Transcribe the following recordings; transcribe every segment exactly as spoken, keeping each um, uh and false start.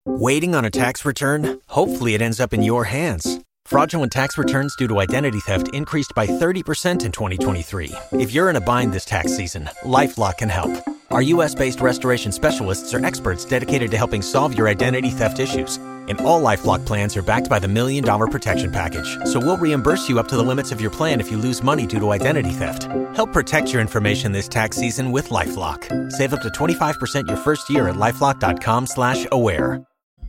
Waiting on a tax return? Hopefully it ends up in your hands. Fraudulent tax returns due to identity theft increased by thirty percent in twenty twenty-three. If you're in a bind this tax season, LifeLock can help. Our U S-based restoration specialists are experts dedicated to helping solve your identity theft issues. And all LifeLock plans are backed by the Million Dollar Protection Package. So we'll reimburse you up to the limits of your plan if you lose money due to identity theft. Help protect your information this tax season with LifeLock. Save up to twenty-five percent your first year at LifeLock.com slash aware.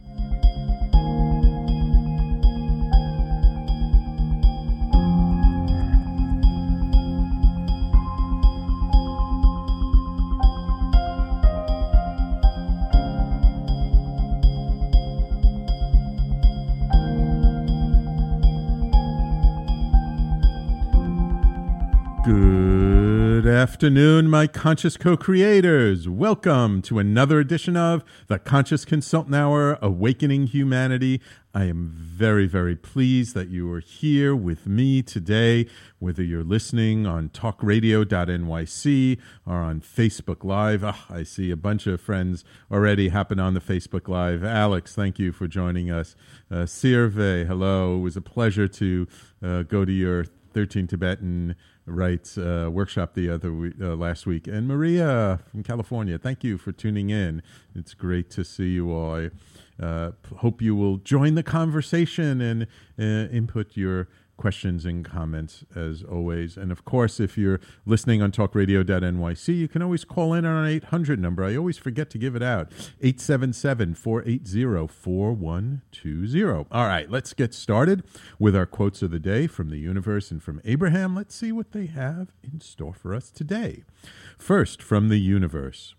Good afternoon, my conscious co-creators. Welcome to another edition of the Conscious Consultant Hour, Awakening Humanity. I am very, very pleased that you are here with me today, whether you're listening on talk radio dot N Y C or on Facebook Live. Oh, I see a bunch of friends already hopping on the Facebook Live. Alex, thank you for joining us. Uh, Sirve, hello. It was a pleasure to uh, go to your thirteen Tibetan Rites uh, workshop the other week, uh, last week. And Maria from California, thank you for tuning in. It's great to see you all. I uh, hope you will join the conversation and uh, input your questions and comments as always. And of course, if you're listening on talk radio dot N Y C, you can always call in on an eight hundred number. I always forget to give it out. eight seven seven, four eight zero, four one two zero. All right, let's get started with our quotes of the day from the universe and from Abraham. Let's see what they have in store for us today. First, from the universe.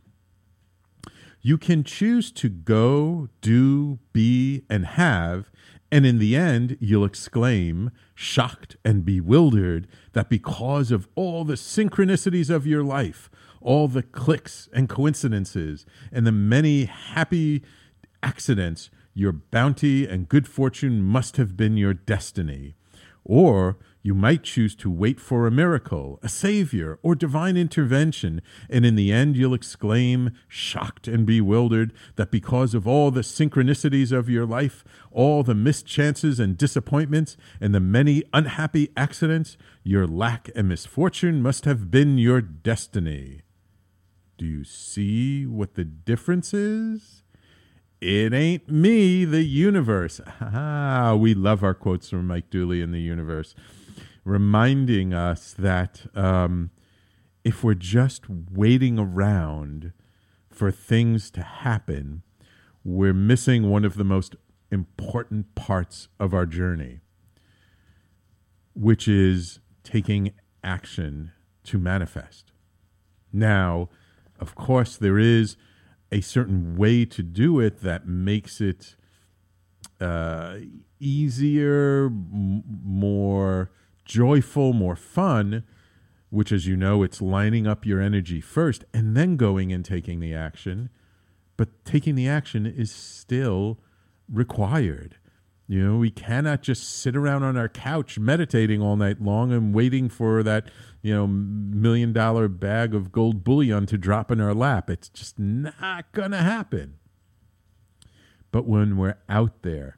You can choose to go, do, be, and have, and in the end, you'll exclaim, shocked and bewildered, that because of all the synchronicities of your life, all the clicks and coincidences, and the many happy accidents, your bounty and good fortune must have been your destiny. Or you might choose to wait for a miracle, a savior, or divine intervention, and in the end you'll exclaim, shocked and bewildered, that because of all the synchronicities of your life, all the missed chances and disappointments, and the many unhappy accidents, your lack and misfortune must have been your destiny. Do you see what the difference is? It ain't me, the universe. Ah, we love our quotes from Mike Dooley in the universe, reminding us that um, if we're just waiting around for things to happen, we're missing one of the most important parts of our journey, which is taking action to manifest. Now, of course, there is a certain way to do it that makes it uh, easier, m- more joyful, more fun, which, as you know, it's lining up your energy first and then going and taking the action. But taking the action is still required. You know, we cannot just sit around on our couch meditating all night long and waiting for that, you know, million dollar bag of gold bullion to drop in our lap. It's just not going to happen. But when we're out there,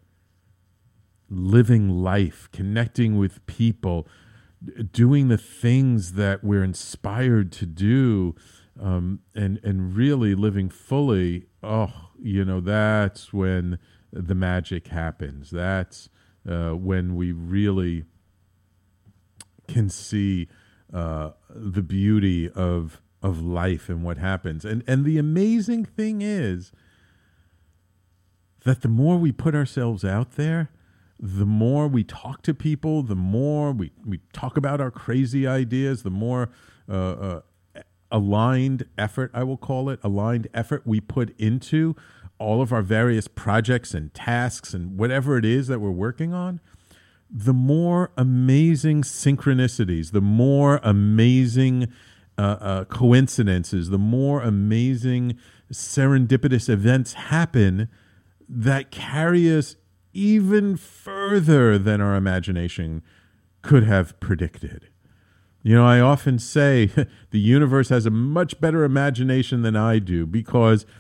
living life, connecting with people, doing the things that we're inspired to do, um, and, and really living fully, oh, you know, that's when the magic happens. That's uh, when we really can see uh, the beauty of of life and what happens. And and the amazing thing is that the more we put ourselves out there, the more we talk to people, the more we, we talk about our crazy ideas, the more uh, uh, aligned effort, I will call it, aligned effort we put into all of our various projects and tasks and whatever it is that we're working on, the more amazing synchronicities, the more amazing uh, uh, coincidences, the more amazing serendipitous events happen that carry us even further than our imagination could have predicted. You know, I often say the universe has a much better imagination than I do, because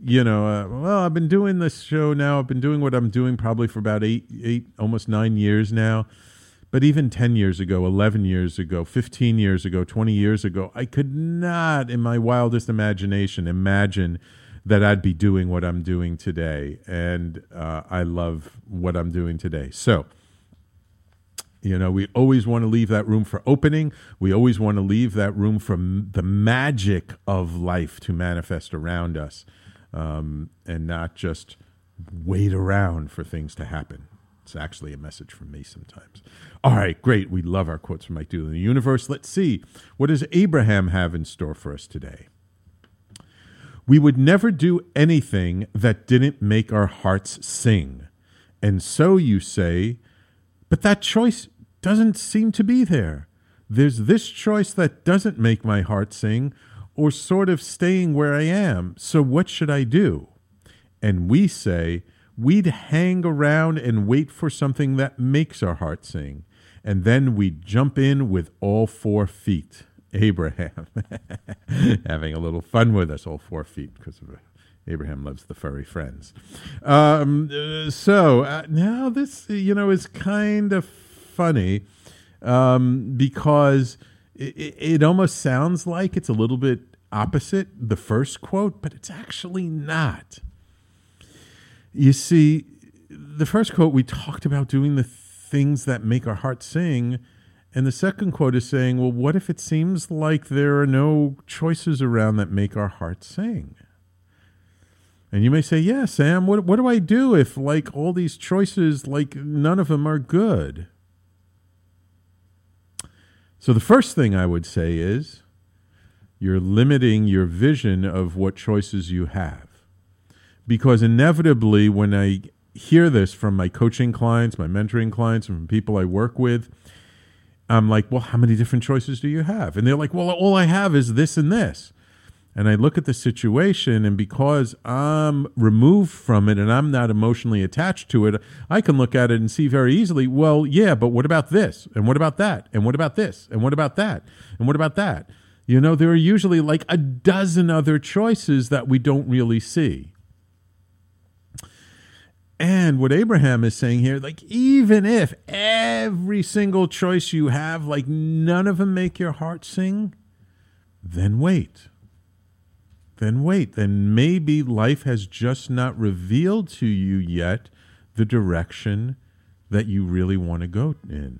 you know, uh, well, I've been doing this show now. I've been doing what I'm doing probably for about eight, eight, almost nine years now. But even ten years ago, eleven years ago, fifteen years ago, twenty years ago, I could not, in my wildest imagination, imagine that I'd be doing what I'm doing today. And uh, I love what I'm doing today. So, you know, we always want to leave that room for opening. We always want to leave that room for m- the magic of life to manifest around us, um, and not just wait around for things to happen. It's actually a message from me sometimes. All right, great. We love our quotes from Mike Dooley in the universe. Let's see. What does Abraham have in store for us today? We would never do anything that didn't make our hearts sing. And so you say, but that choice doesn't seem to be there. There's this choice that doesn't make my heart sing, or sort of staying where I am. So what should I do? And we say, we'd hang around and wait for something that makes our heart sing. And then we'd jump in with all four feet. Abraham, having a little fun with us, all four feet, because of Abraham loves the furry friends. Um, uh, so uh, now this, you know, is kind of funny um, because it, it almost sounds like it's a little bit opposite the first quote, but it's actually not. You see, the first quote, we talked about doing the things that make our heart sing. And the second quote is saying, well, what if it seems like there are no choices around that make our heart sing? And you may say, yeah, Sam, what, what do I do if, like, all these choices, like, none of them are good? So the first thing I would say is you're limiting your vision of what choices you have. Because inevitably, when I hear this from my coaching clients, my mentoring clients, and from people I work with, I'm like, well, how many different choices do you have? And they're like, well, all I have is this and this. And I look at the situation, and because I'm removed from it and I'm not emotionally attached to it, I can look at it and see very easily, well, yeah, but what about this? And what about that? And what about this? And what about that? And what about that? You know, there are usually like a dozen other choices that we don't really see. And what Abraham is saying here, like, even if every single choice you have, like, none of them make your heart sing, then wait. Then wait. Then maybe life has just not revealed to you yet the direction that you really want to go in.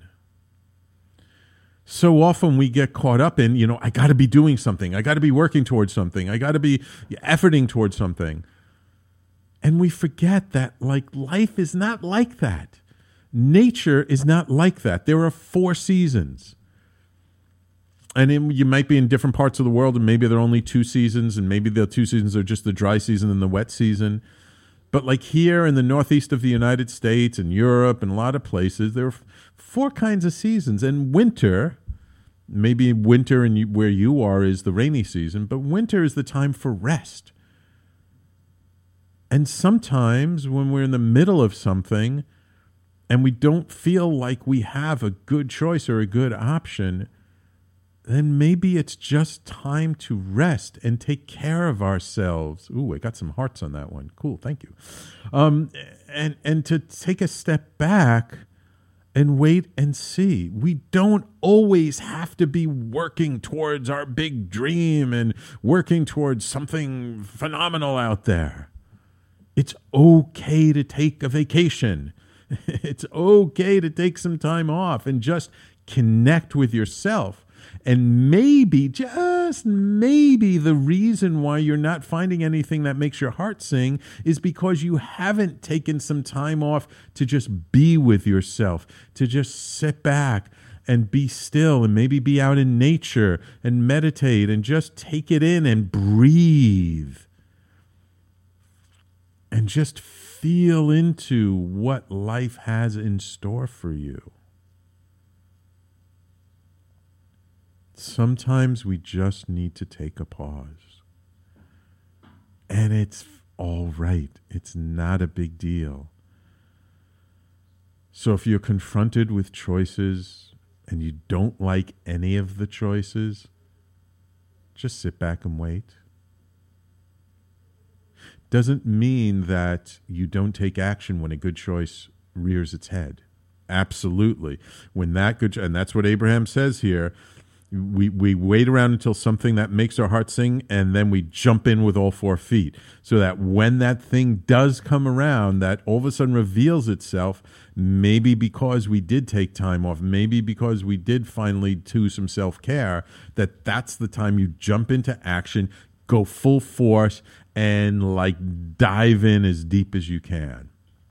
So often we get caught up in, you know, I got to be doing something. I got to be working towards something. I got to be efforting towards something. And we forget that, like, life is not like that. Nature is not like that. There are four seasons. And in, you might be in different parts of the world, and maybe there are only two seasons, and maybe the two seasons are just the dry season and the wet season. But like here in the northeast of the United States and Europe and a lot of places, there are four kinds of seasons. And winter, maybe winter in you, where you are is the rainy season, but winter is the time for rest. And sometimes when we're in the middle of something and we don't feel like we have a good choice or a good option, then maybe it's just time to rest and take care of ourselves. Ooh, I got some hearts on that one. Cool, thank you. Um, and, and to take a step back and wait and see. We don't always have to be working towards our big dream and working towards something phenomenal out there. It's okay to take a vacation. It's okay to take some time off and just connect with yourself. And maybe, just maybe, the reason why you're not finding anything that makes your heart sing is because you haven't taken some time off to just be with yourself, to just sit back and be still and maybe be out in nature and meditate and just take it in and breathe. And just feel into what life has in store for you. Sometimes we just need to take a pause. And it's all right. It's not a big deal. So if you're confronted with choices and you don't like any of the choices, just sit back and wait. doesn't mean that you don't take action when a good choice rears its head. Absolutely. When that good, and that's what Abraham says here, we, we wait around until something that makes our heart sing, and then we jump in with all four feet. So that when that thing does come around, that all of a sudden reveals itself, maybe because we did take time off, maybe because we did finally do some self-care, that that's the time you jump into action, go full force, and like dive in as deep as you can.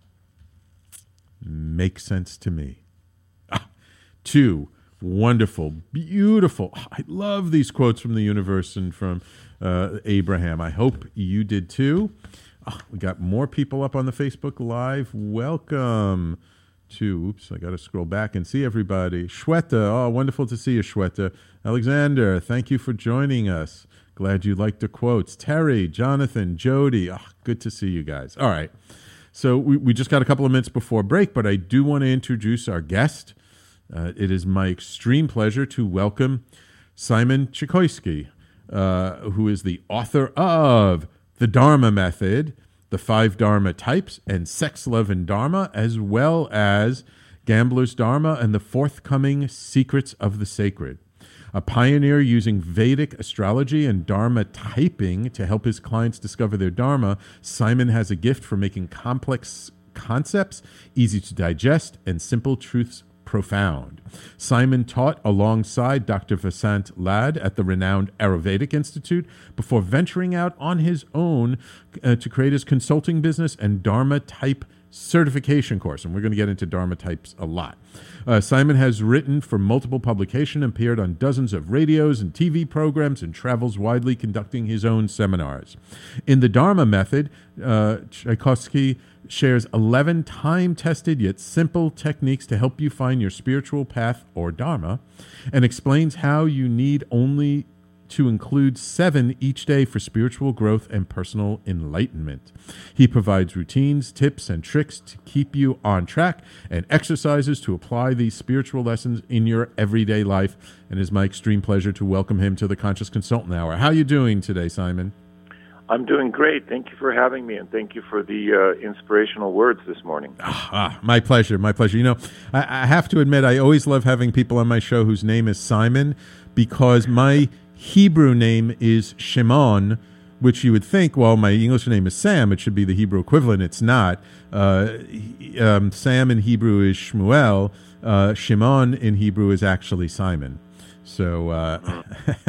Makes sense to me. Ah, two, wonderful, beautiful. I love these quotes from the universe and from uh, Abraham. I hope you did too. Oh, we got more people up on the Facebook Live. Welcome to, oops, I got to scroll back and see everybody. Shweta, oh, wonderful to see you, Shweta. Alexander, thank you for joining us. Glad you liked the quotes. Terry, Jonathan, Jody, oh, good to see you guys. All right. So we, we just got a couple of minutes before break, but I do want to introduce our guest. Uh, it is my extreme pleasure to welcome Simon Chikoisky, uh, who is the author of The Dharma Method, The Five Dharma Types, and Sex, Love, and Dharma, as well as Gambler's Dharma and the forthcoming Secrets of the Sacred. A pioneer using Vedic astrology and Dharma typing to help his clients discover their Dharma, Simon has a gift for making complex concepts easy to digest and simple truths profound. Simon taught alongside Doctor Vasant Lad at the renowned Ayurvedic Institute before venturing out on his own uh, to create his consulting business and Dharma type certification course, and we're going to get into Dharma types a lot. Uh, Simon has written for multiple publications, appeared on dozens of radios and T V programs, and travels widely conducting his own seminars. In the Dharma Method, uh, Chikoisky shares eleven time-tested yet simple techniques to help you find your spiritual path or Dharma, and explains how you need only to include seven each day for spiritual growth and personal enlightenment. He provides routines, tips, and tricks to keep you on track and exercises to apply these spiritual lessons in your everyday life. And it is my extreme pleasure to welcome him to the Conscious Consultant Hour. How are you doing today, Simon? I'm doing great. Thank you for having me, and thank you for the uh, inspirational words this morning. Ah, my pleasure, my pleasure. You know, I, I have to admit, I always love having people on my show whose name is Simon, because my Hebrew name is Shimon, which you would think, well, my English name is Sam, it should be the Hebrew equivalent. It's not. Uh, um, Sam in Hebrew is Shmuel. Uh, Shimon in Hebrew is actually Simon. So uh,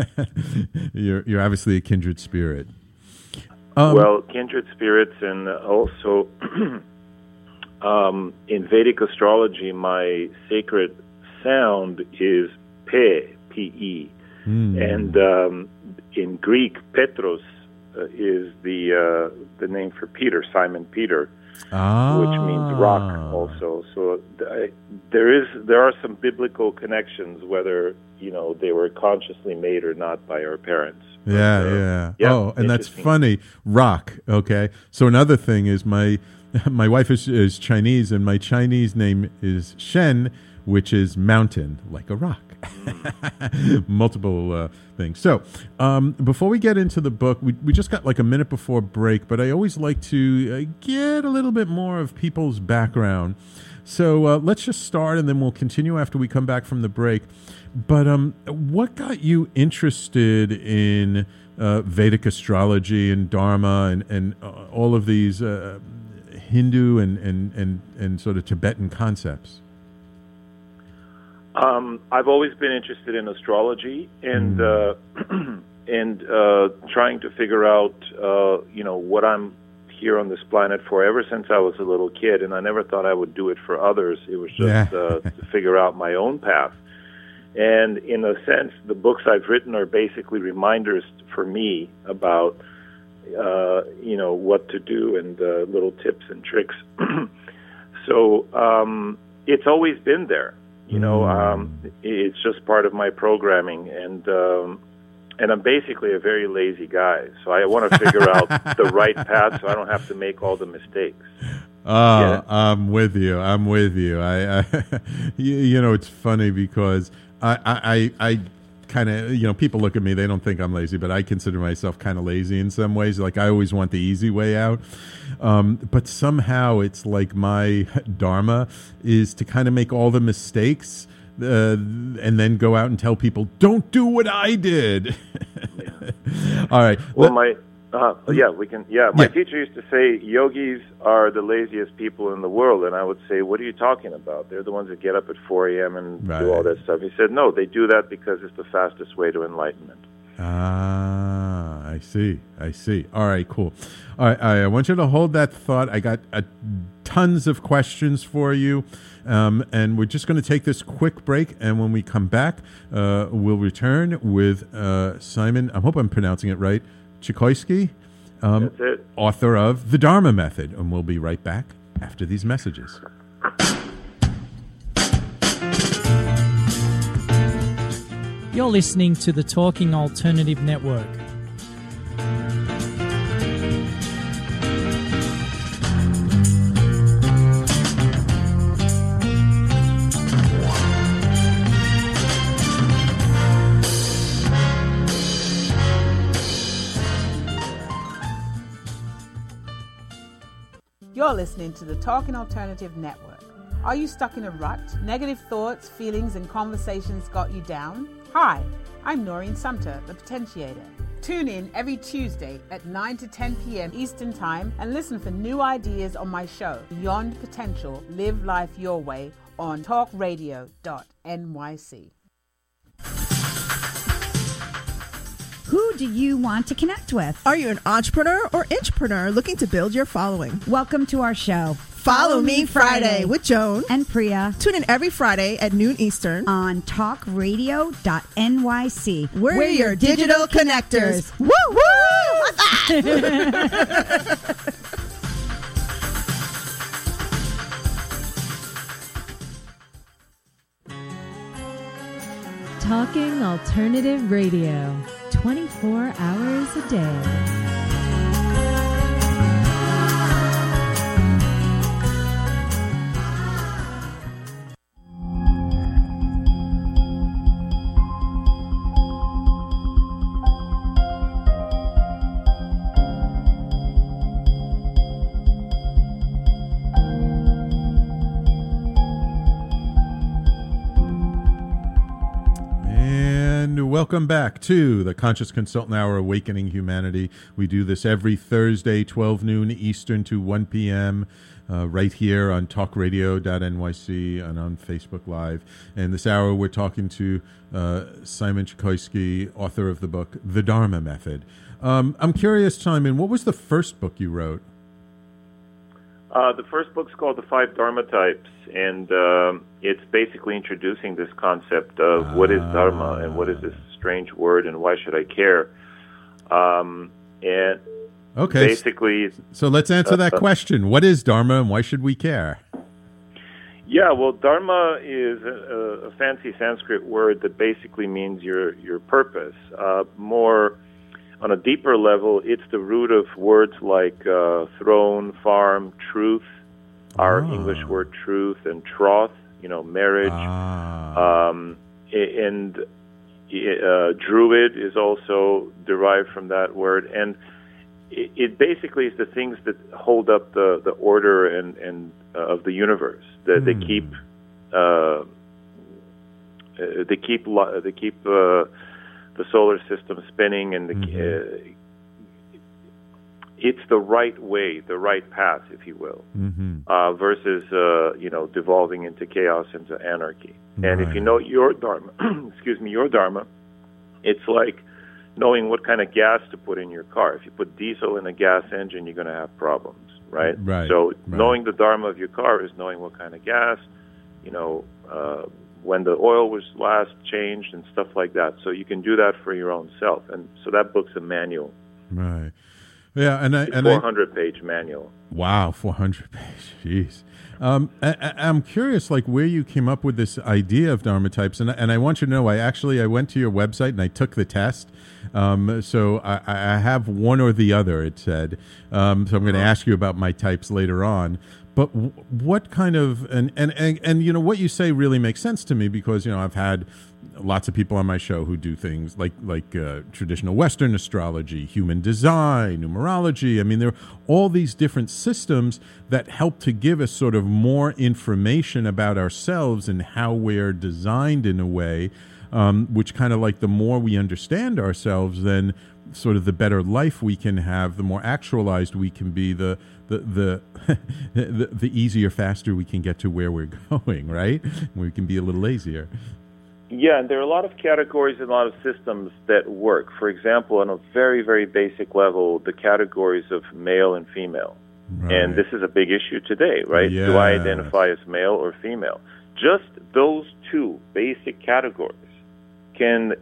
you're you're obviously a kindred spirit. Um, well, kindred spirits, and also um, in Vedic astrology, my sacred sound is Pe, P E. Mm. And um, in Greek, Petros uh, is the uh, the name for Peter, Simon Peter, ah. which means rock also. So th- there is there are some biblical connections, whether you know they were consciously made or not by our parents. But, yeah, uh, yeah, yeah. Oh, and that's funny. Rock. Okay. So another thing is my my wife is, is Chinese, and my Chinese name is Shen, which is mountain, like a rock. Multiple uh, things. So um, before we get into the book, we, we just got like a minute before break, but I always like to uh, get a little bit more of people's background. So uh, let's just start, and then we'll continue after we come back from the break. But um, what got you interested in uh, Vedic astrology and Dharma and, and uh, all of these uh, Hindu and, and, and, and sort of Tibetan concepts? Um, I've always been interested in astrology and uh, and uh, trying to figure out, uh, you know, what I'm here on this planet for ever since I was a little kid, and I never thought I would do it for others. It was just yeah. uh, to figure out my own path. And in a sense, the books I've written are basically reminders for me about, uh, you know, what to do and uh, little tips and tricks. So um, it's always been there. You know, um, it's just part of my programming, and um, and I'm basically a very lazy guy. So I want to figure out the right path so I don't have to make all the mistakes. Oh, I'm with you. I'm with you. I, I you, you know, it's funny because I, I, I kind of, you know, people look at me, they don't think I'm lazy, but I consider myself kind of lazy in some ways. Like I always want the easy way out. Um, but somehow it's like my dharma is to kind of make all the mistakes uh, and then go out and tell people, don't do what I did. Yeah. All right. Well, my... Uh, yeah, we can. Yeah, my yeah. teacher used to say yogis are the laziest people in the world, and I would say, "What are you talking about? They're the ones that get up at four a.m. and right. do all that stuff." He said, "No, they do that because it's the fastest way to enlightenment." Ah, I see. I see. All right, cool. All right, I want you to hold that thought. I got uh, tons of questions for you, um, and we're just going to take this quick break, and when we come back, uh, we'll return with uh, Simon. I hope I'm pronouncing it right. Chikoisky, um, That's it. author of The Dharma Method, and we'll be right back after these messages. You're listening to the Talking Alternative Network. You're listening to the Talking Alternative Network. Are you stuck in a rut? Negative thoughts, feelings, and conversations got you down? Hi, I'm Noreen Sumter, the Potentiator. Tune in every Tuesday at nine to ten p.m. Eastern Time and listen for new ideas on my show, Beyond Potential, Live Life Your Way, on talk radio dot n y c. Who do you want to connect with? Are you an entrepreneur or intrapreneur looking to build your following? Welcome to our show. Follow, Follow Me Friday, Friday with Joan and Priya. Tune in every Friday at noon Eastern on talk radio dot n y c. We're, We're your digital, digital connectors. connectors. Woo woo! Talking Alternative Radio, twenty-four hours a day. Welcome back to the Conscious Consultant Hour, Awakening Humanity. We do this every Thursday, twelve noon Eastern to one p.m., uh, right here on talk radio dot n y c and on Facebook Live. And this hour we're talking to uh, Simon Chikoisky, author of the book, The Dharma Method. Um, I'm curious, Simon, what was the first book you wrote? Uh, the first book's called The Five Dharma Types, and um, it's basically introducing this concept of ah. what is Dharma and what is this strange word and why should I care. Um, and okay. basically... So let's answer uh, that question. What is Dharma and why should we care? Yeah, well, Dharma is a, a fancy Sanskrit word that basically means your, your purpose. Uh, more... On a deeper level, it's the root of words like uh, throne, farm, truth, our oh. English word truth, and troth, you know, marriage. Ah. Um, and uh, druid is also derived from that word. And it, it basically is the things that hold up the, the order and, and uh, of the universe, that hmm. they keep... Uh, they keep... They keep... Uh, the solar system spinning, and the, mm-hmm. uh, it's the right way, the right path, if you will, mm-hmm. uh, versus, uh, you know, devolving into chaos, into anarchy. Right. And if you know your Dharma, excuse me, your Dharma, it's like knowing what kind of gas to put in your car. If you put diesel in a gas engine, you're going to have problems, right? Right. So right. knowing the Dharma of your car is knowing what kind of gas, you know, uh, when the oil was last changed and stuff like that. So you can do that for your own self. And so that book's a manual. Right. Yeah, and I... It's and four hundred page manual. Wow, four hundred pages. Jeez. Um, I, I'm curious, like, where you came up with this idea of Dharma types. And, and I want you to know, I actually, I went to your website and I took the test. Um, so I, I have one or the other, it said. Um, so I'm going to ask you about my types later on. but w- what kind of and, and and and you know what you say really makes sense to me, because you know I've had lots of people on my show who do things like like uh, traditional Western astrology, human design, numerology. I mean, there are all these different systems that help to give us sort of more information about ourselves and how we're designed in a way, um, which kind of like the more we understand ourselves, then sort of the better life we can have, the more actualized we can be, the the the the, the easier, faster we can get to where we're going, right? We can be a little lazier. Yeah, and there are a lot of categories and a lot of systems that work. For example, on a very, very basic level, the categories of male and female. Right. And this is a big issue today, right? Yes. Do I identify as male or female? Just those two basic categories can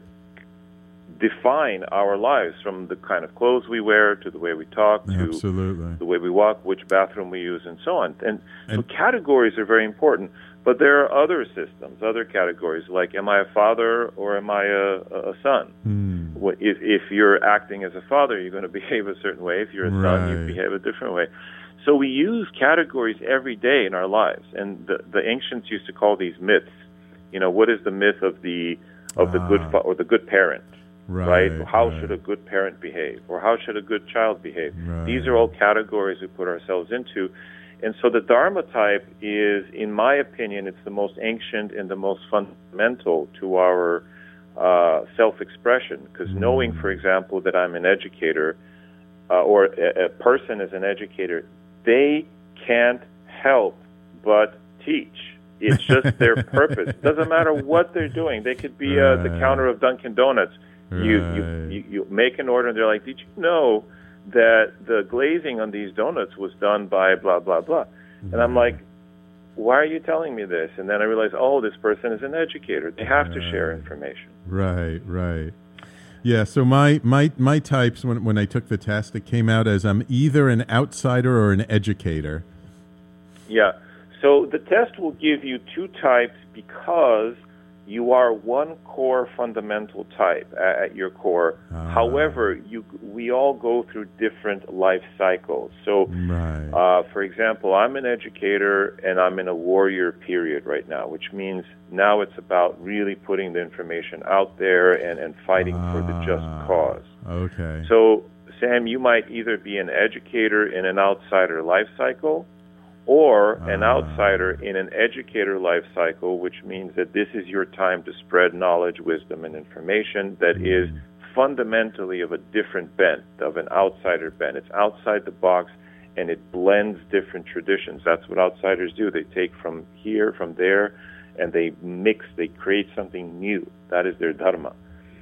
define our lives, from the kind of clothes we wear to the way we talk to Absolutely. the way we walk, which bathroom we use, and so on. And, and so categories are very important. But there are other systems, other categories, like am I a father or am I a, a son? Mm. If, if you're acting as a father, you're going to behave a certain way. If you're a right. son, you behave a different way. So we use categories every day in our lives, and the, the ancients used to call these myths. You know, what is the myth of the of the ah. good fa- or the good parent? Right. right? How right. should a good parent behave, or how should a good child behave? Right. These are all categories we put ourselves into. And so the Dharma type is, in my opinion, it's the most ancient and the most fundamental to our uh, self-expression. Because mm. knowing, for example, that I'm an educator, uh, or a, a person is an educator, they can't help but teach. It's just their purpose. It doesn't matter what they're doing. They could be right. uh, the counter of Dunkin' Donuts. Right. You, you, you, you make an order, and they're like, did you know that the glazing on these donuts was done by blah, blah, blah? And I'm like, why are you telling me this? And then I realize, oh, this person is an educator. They have to share information. Right, right. Yeah, so my, my, my types, when, when I took the test, it came out as I'm either an outsider or an educator. Yeah, so the test will give you two types because you are one core fundamental type at, at your core. Ah. However, you we all go through different life cycles. So, right. uh, for example, I'm an educator and I'm in a warrior period right now, which means now it's about really putting the information out there and, and fighting ah. for the just cause. Okay. So, Sam, you might either be an educator in an outsider life cycle, or an ah. outsider in an educator life cycle, which means that this is your time to spread knowledge, wisdom, and information that mm. is fundamentally of a different bent, of an outsider bent. It's outside the box, and it blends different traditions. That's what outsiders do. They take from here, from there, and they mix, they create something new. That is their dharma.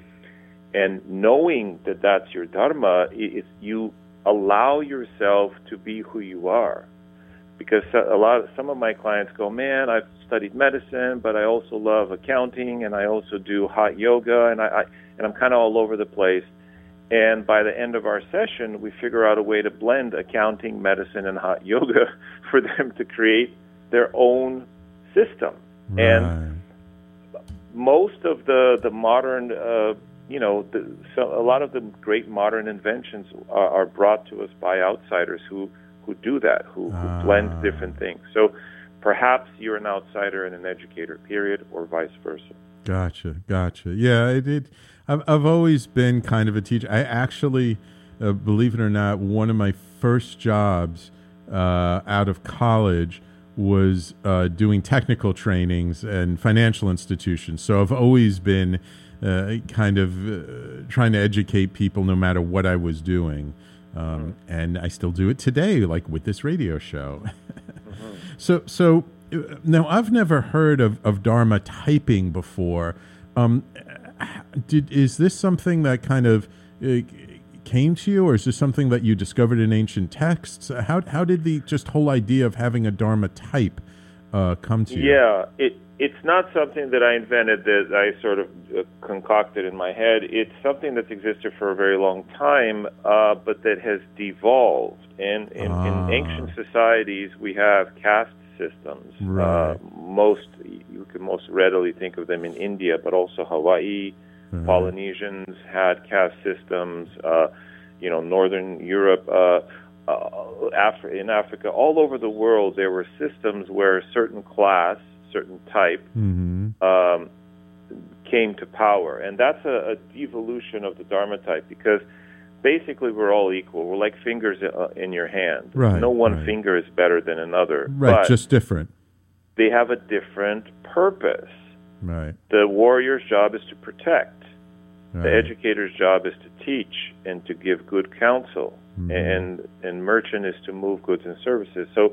And knowing that that's your dharma, is you allow yourself to be who you are. Because a lot of, some of my clients go, man, I've studied medicine, but I also love accounting, and I also do hot yoga, and I, I and I'm kind of all over the place. And by the end of our session, we figure out a way to blend accounting, medicine, and hot yoga for them to create their own system. Right. And most of the the modern, uh, you know, the, so a lot of the great modern inventions are, are brought to us by outsiders who. who do that, who, who ah. blend different things. So perhaps you're an outsider and an educator, period, or vice versa. Gotcha, gotcha. Yeah, it, it, I've, I've always been kind of a teacher. I actually, uh, believe it or not, one of my first jobs uh, out of college was uh, doing technical trainings and financial institutions. So I've always been uh, kind of uh, trying to educate people no matter what I was doing. Um, and I still do it today, like with this radio show. mm-hmm. So, so uh, now I've never heard of, of Dharma typing before. Um, did is this something that kind of uh, came to you, or is this something that you discovered in ancient texts? How how did the just whole idea of having a Dharma type uh, come to you? Yeah, it. It's not something that I invented, that I sort of uh, concocted in my head. It's something that's existed for a very long time, uh, but that has devolved. And in, ah. in ancient societies, we have caste systems. Right. Uh, most, you can most readily think of them in India, but also Hawaii. Mm-hmm. Polynesians had caste systems. Uh, you know, Northern Europe. Uh, uh, Af- in Africa, all over the world, there were systems where a certain class, certain type, Mm-hmm. um, came to power. And that's a, a devolution of the Dharma type, because basically we're all equal. We're like fingers uh, in your hand. Right, no one right. finger is better than another. Right, but just different. they have a different purpose. Right. The warrior's job is to protect. Right. The educator's job is to teach and to give good counsel, Mhm. and and merchant is to move goods and services. So,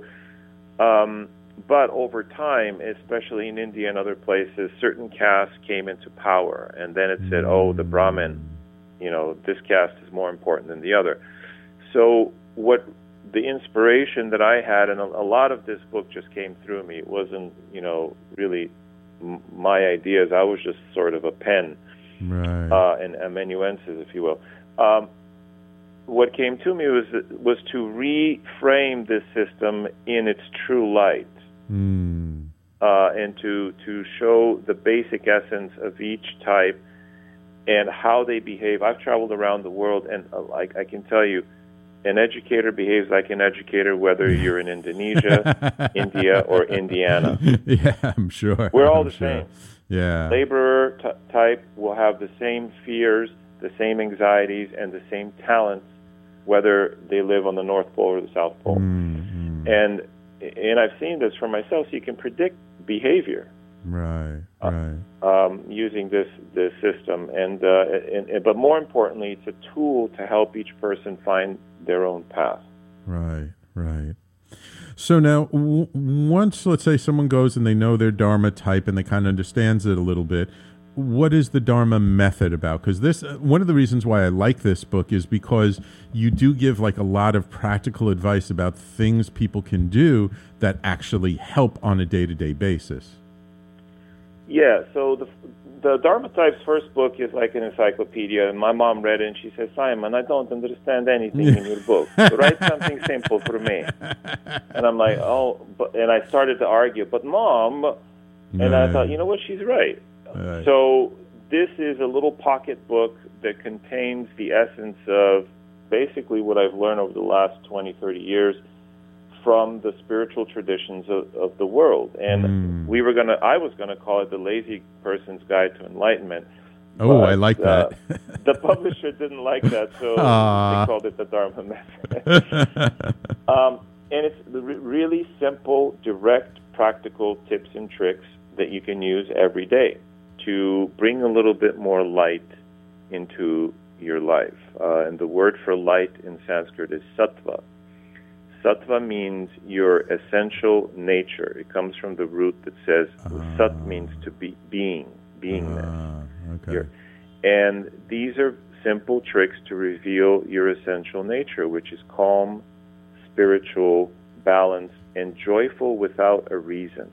um, but over time, especially in India and other places, certain castes came into power, and then it said, "Oh, the Brahmin, you know, this caste is more important than the other." So, what the inspiration that I had, and a, a lot of this book just came through me. It wasn't, you know, really m- my ideas. I was just sort of a pen. Right. Uh, and amanuensis, if you will. Um, what came to me was was to reframe this system in its true light, Mm. uh, and to to show the basic essence of each type and how they behave. I've traveled around the world, and uh, I, I can tell you, an educator behaves like an educator, whether you're in Indonesia, India, or Indiana. Yeah, I'm sure. We're all I'm the sure. same. Yeah. Laborer t- type will have the same fears, the same anxieties, and the same talents, whether they live on the North Pole or the South Pole. Mm, mm. And and I've seen this for myself. So you can predict behavior Right. Right. um, using this this system. And, uh, and, and but more importantly, it's a tool to help each person find their own path. Right. Right. So now, w- once, let's say, someone goes and they know their Dharma type and they kind of understands it a little bit, what is the Dharma method about? Because this, uh, one of the reasons why I like this book is because you do give like a lot of practical advice about things people can do that actually help on a day-to-day basis. Yeah, so the the Dharma Type's first book is like an encyclopedia, and my mom read it, and she said, "Simon, I don't understand anything in your book. So write something simple for me." And I'm like, "Oh," but, and I started to argue, "But Mom," and I Right. thought, you know what, she's right. Right. So this is a little pocket book that contains the essence of basically what I've learned over the last twenty, thirty years from the spiritual traditions of, of the world. And Mm. we were going to, I was going to call it the Lazy Person's Guide to Enlightenment. Oh, But, I like uh, that. the publisher didn't like that, so Aw. they called it the Dharma Method. um, and it's the re- really simple, direct, practical tips and tricks that you can use every day to bring a little bit more light into your life. Uh, and the word for light in Sanskrit is sattva. Sattva means your essential nature. It comes from the root that says Ah. sat means to be, being, beingness. Ah, okay. Your- and these are simple tricks to reveal your essential nature, which is calm, spiritual, balanced, and joyful without a reason.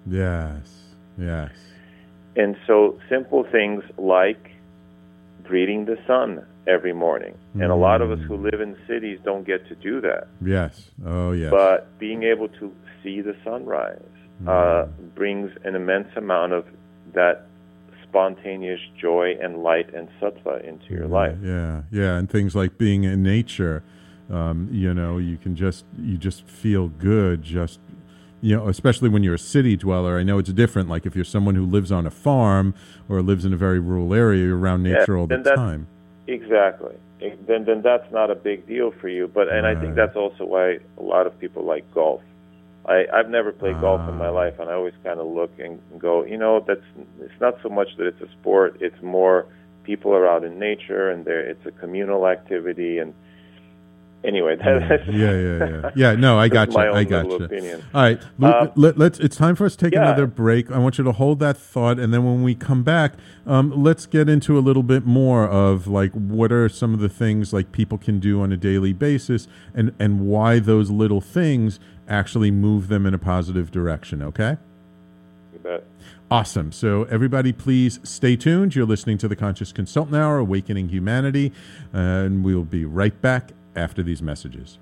Yes. Yes. And so simple things like greeting the sun every morning. And a lot of us who live in cities don't get to do that. Yes. Oh, yes. But being able to see the sunrise uh, brings an immense amount of that spontaneous joy and light and sattva into your life. Yeah, yeah, and things like being in nature, um, you know, you can just you just feel good, just you know, especially when you're a city dweller. I know it's different. Like if you're someone who lives on a farm or lives in a very rural area, you're around nature Yeah, all the then that's- time. Exactly. It- Then, then that's not a big deal for you. But and I think Right. that's also why a lot of people like golf. I, I've never played golf in my Ah. life, and I always kind of look and go, you know, that's it's not so much that it's a sport. It's more people are out in nature, and there it's a communal activity. And anyway, that's Yeah, yeah, yeah. Yeah, no, I got That's you. my own I got little you. opinion. All right, Lu- Um, let, let's. It's time for us to take yeah. another break. I want you to hold that thought, and then when we come back, um, let's get into a little bit more of like what are some of the things like people can do on a daily basis, and and why those little things actually move them in a positive direction. Okay. You bet. Awesome. So, everybody, please stay tuned. You're listening to the Conscious Consultant Hour, Awakening Humanity, and we'll be right back after these messages.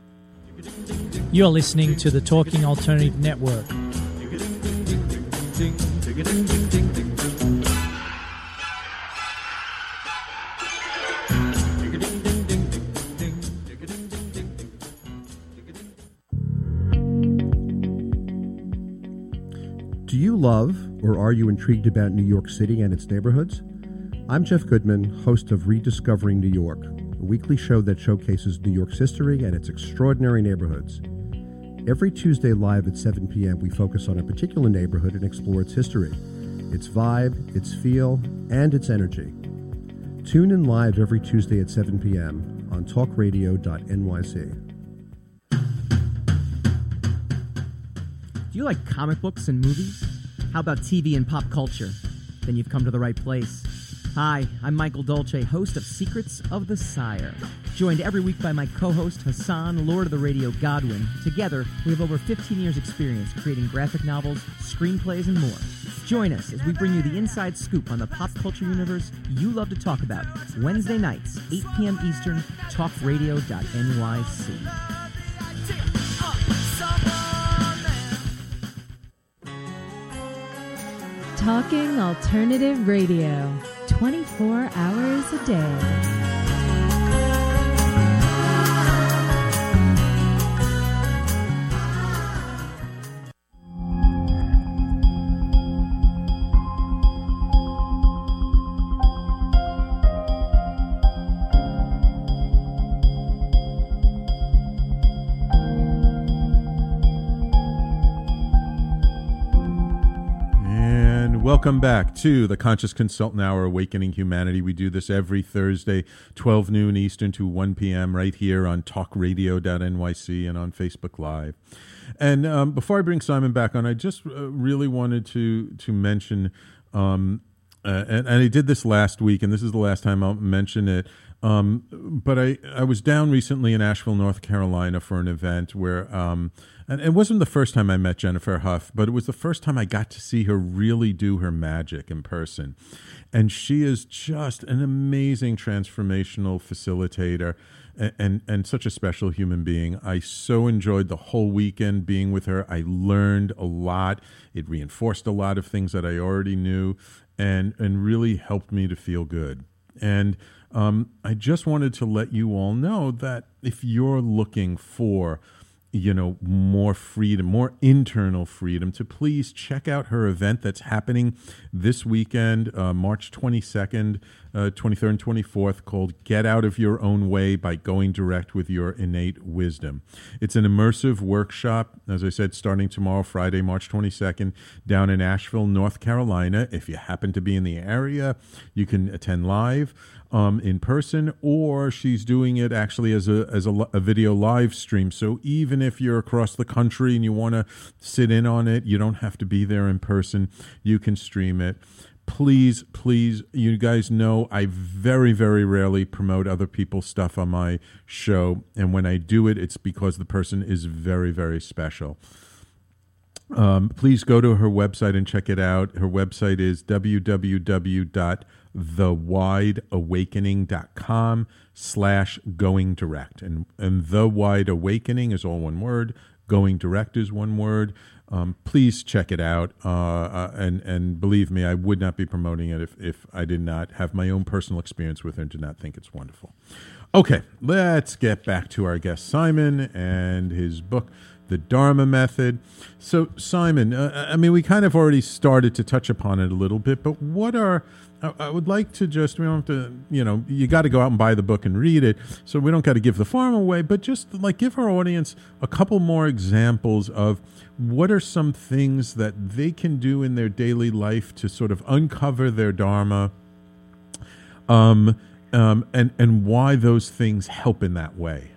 You're listening to the Talking Alternative Network. Do you love or are you intrigued about New York City and its neighborhoods? I'm Jeff Goodman, host of Rediscovering New York, a weekly show that showcases New York's history and its extraordinary neighborhoods. Every Tuesday live at seven p.m. we focus on a particular neighborhood and explore its history, its vibe, its feel, and its energy. Tune in live every Tuesday at seven p.m. on talk radio dot n y c. Do you like comic books and movies? How about T V and pop culture? Then you've come to the right place. Hi, I'm Michael Dolce, host of Secrets of the Sire. Joined every week by my co-host Hassan, Lord of the Radio Godwin. Together, we have over fifteen years experience creating graphic novels, screenplays, and more. Join us as we bring you the inside scoop on the pop culture universe you love to talk about. Wednesday nights, eight p.m. Eastern, talk radio dot n y c. Talking Alternative Radio, twenty-four hours a day. Welcome back to the Conscious Consultant Hour, Awakening Humanity. We do this every Thursday, twelve noon Eastern to one p.m. right here on talk radio dot n y c and on Facebook Live. And um, before I bring Simon back on, I just uh, really wanted to to mention, um, uh, and, and I did this last week, and this is the last time I'll mention it, um, but I, I was down recently in Asheville, North Carolina for an event where... Um, And it wasn't the first time I met Jennifer Huff, but it was the first time I got to see her really do her magic in person. And she is just an amazing transformational facilitator and, and, and such a special human being. I so enjoyed the whole weekend being with her. I learned a lot. It reinforced a lot of things that I already knew and, and really helped me to feel good. And um, I just wanted to let you all know that if you're looking for you know, more freedom, more internal freedom, to please check out her event that's happening this weekend, uh, March twenty-second, uh, twenty-third, and twenty-fourth, called Get Out of Your Own Way by Going Direct with Your Innate Wisdom. It's an immersive workshop, as I said, starting tomorrow, Friday, March twenty-second, down in Asheville, North Carolina. If you happen to be in the area, you can attend live. Um, in person, or she's doing it actually as a as a, a video live stream. So even if you're across the country and you want to sit in on it, you don't have to be there in person. You can stream it. Please, please, you guys know I very, very rarely promote other people's stuff on my show. And when I do it, it's because the person is very, very special. Um, please go to her website and check it out. Her website is w w w dot the wide awakening dot com slash going direct. And, and The Wide Awakening is all one word. Going Direct is one word. Um, please check it out. Uh, uh, and, and believe me, I would not be promoting it if, if I did not have my own personal experience with it and did not think it's wonderful. Okay, let's get back to our guest Simon and his book, The Dharma Method. So, Simon, uh, I mean, we kind of already started to touch upon it a little bit, but what are, I, I would like to just, we don't have to, you know, you got to go out and buy the book and read it, so we don't got to give the farm away, but just like give our audience a couple more examples of what are some things that they can do in their daily life to sort of uncover their Dharma, um, um, and, and why those things help in that way.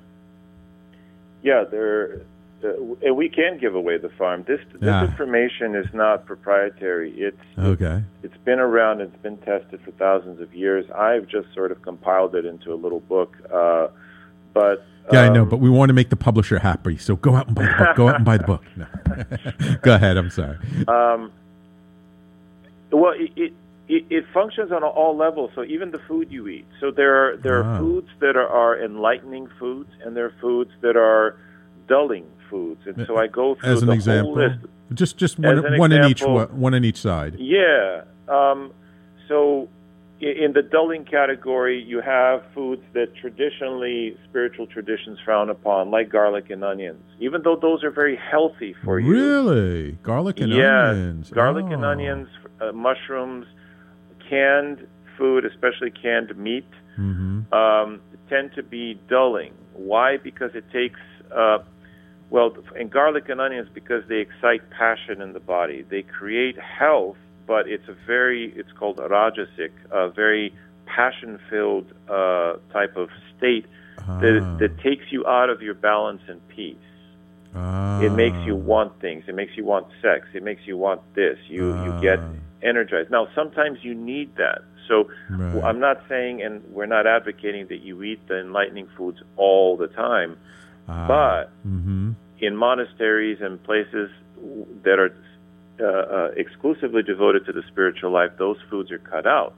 Yeah, there. Uh, we can give away the farm. This this yeah. information is not proprietary. It's okay. It's been around. It's been tested for thousands of years. I've just sort of compiled it into a little book. Uh, but yeah, um, I know. But we want to make the publisher happy, so go out and buy the book. Go out and buy the book. No. Go ahead. I'm sorry. Um, well, it, it it it functions on all levels. So even the food you eat. So there are there are oh. foods that are, are enlightening foods, and there are foods that are dulling foods, and so I go through as an the example, whole list. Just just one, one in each one in each side. Yeah. Um, so in the dulling category, you have foods that traditionally spiritual traditions frown upon, like garlic and onions, even though those are very healthy for you. Really? Garlic and yes, onions? garlic oh. and onions, uh, mushrooms, canned food, especially canned meat, mm-hmm. um, tend to be dulling. Why? Because it takes, uh, well, and garlic and onions, because they excite passion in the body. They create health, but it's a very, it's called rajasic, a very passion-filled uh, type of state ah. that, that takes you out of your balance and peace. Ah. It makes you want things. It makes you want sex. It makes you want this. You ah. you get energized. Now, sometimes you need that. So right. I'm not saying, and we're not advocating that you eat the enlightening foods all the time, ah. but mm-hmm. in monasteries and places that are uh, uh, exclusively devoted to the spiritual life, those foods are cut out.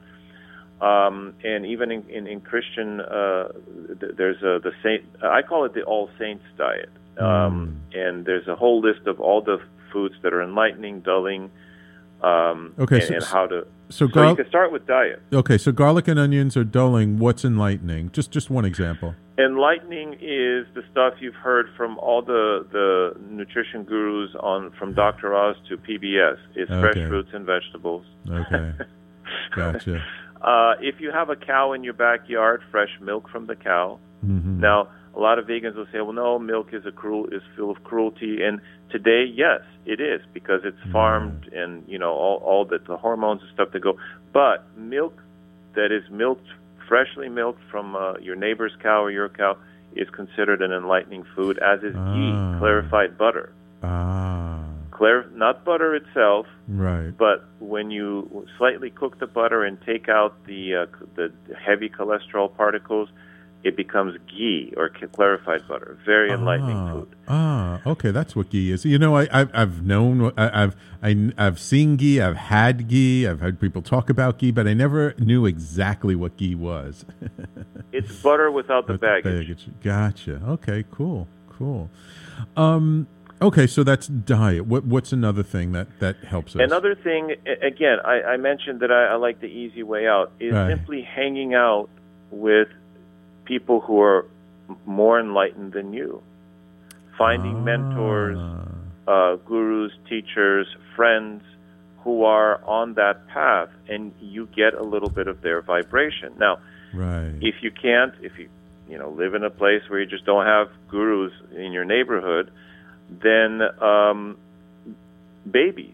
Um, and even in, in, in Christian, uh, th- there's a, the saint. I call it the All Saints diet. Um, mm. And there's a whole list of all the foods that are enlightening, dulling, um, okay, and, so, and how to. So, so gar- you can start with diet. Okay, so garlic and onions are dulling. What's enlightening? Just just one example. Enlightening is the stuff you've heard from all the, the nutrition gurus, on from Doctor Oz to P B S. It's okay. fresh fruits and vegetables. Okay, gotcha. Uh, if you have a cow in your backyard, fresh milk from the cow. Mm-hmm. Now, a lot of vegans will say, "Well, no, milk is a cruel is full of cruelty." And today, yes, it is, because it's farmed mm. and you know all all the, the hormones and stuff that go. But milk that is milked, freshly milked from uh, your neighbor's cow or your cow, is considered an enlightening food, as is ah. ghee, clarified butter. Ah. Clar- not butter itself, right? But when you slightly cook the butter and take out the uh, the heavy cholesterol particles, it becomes ghee, or clarified butter. Very enlightening ah, food. Ah, okay, that's what ghee is. You know, I, I've I've known, I, I've I, I've seen ghee, I've had ghee, I've heard people talk about ghee, but I never knew exactly what ghee was. It's butter without the Without baggage. baggage. Gotcha. Okay, cool, cool. Um, okay, so that's diet. What what's another thing that, that helps us? Another thing, again, I, I mentioned that I, I like the easy way out, is right. simply hanging out with people who are more enlightened than you. Finding ah. mentors, uh, gurus, teachers, friends who are on that path, and you get a little bit of their vibration. Now, right. if you can't, if you you know live in a place where you just don't have gurus in your neighborhood, then um, babies.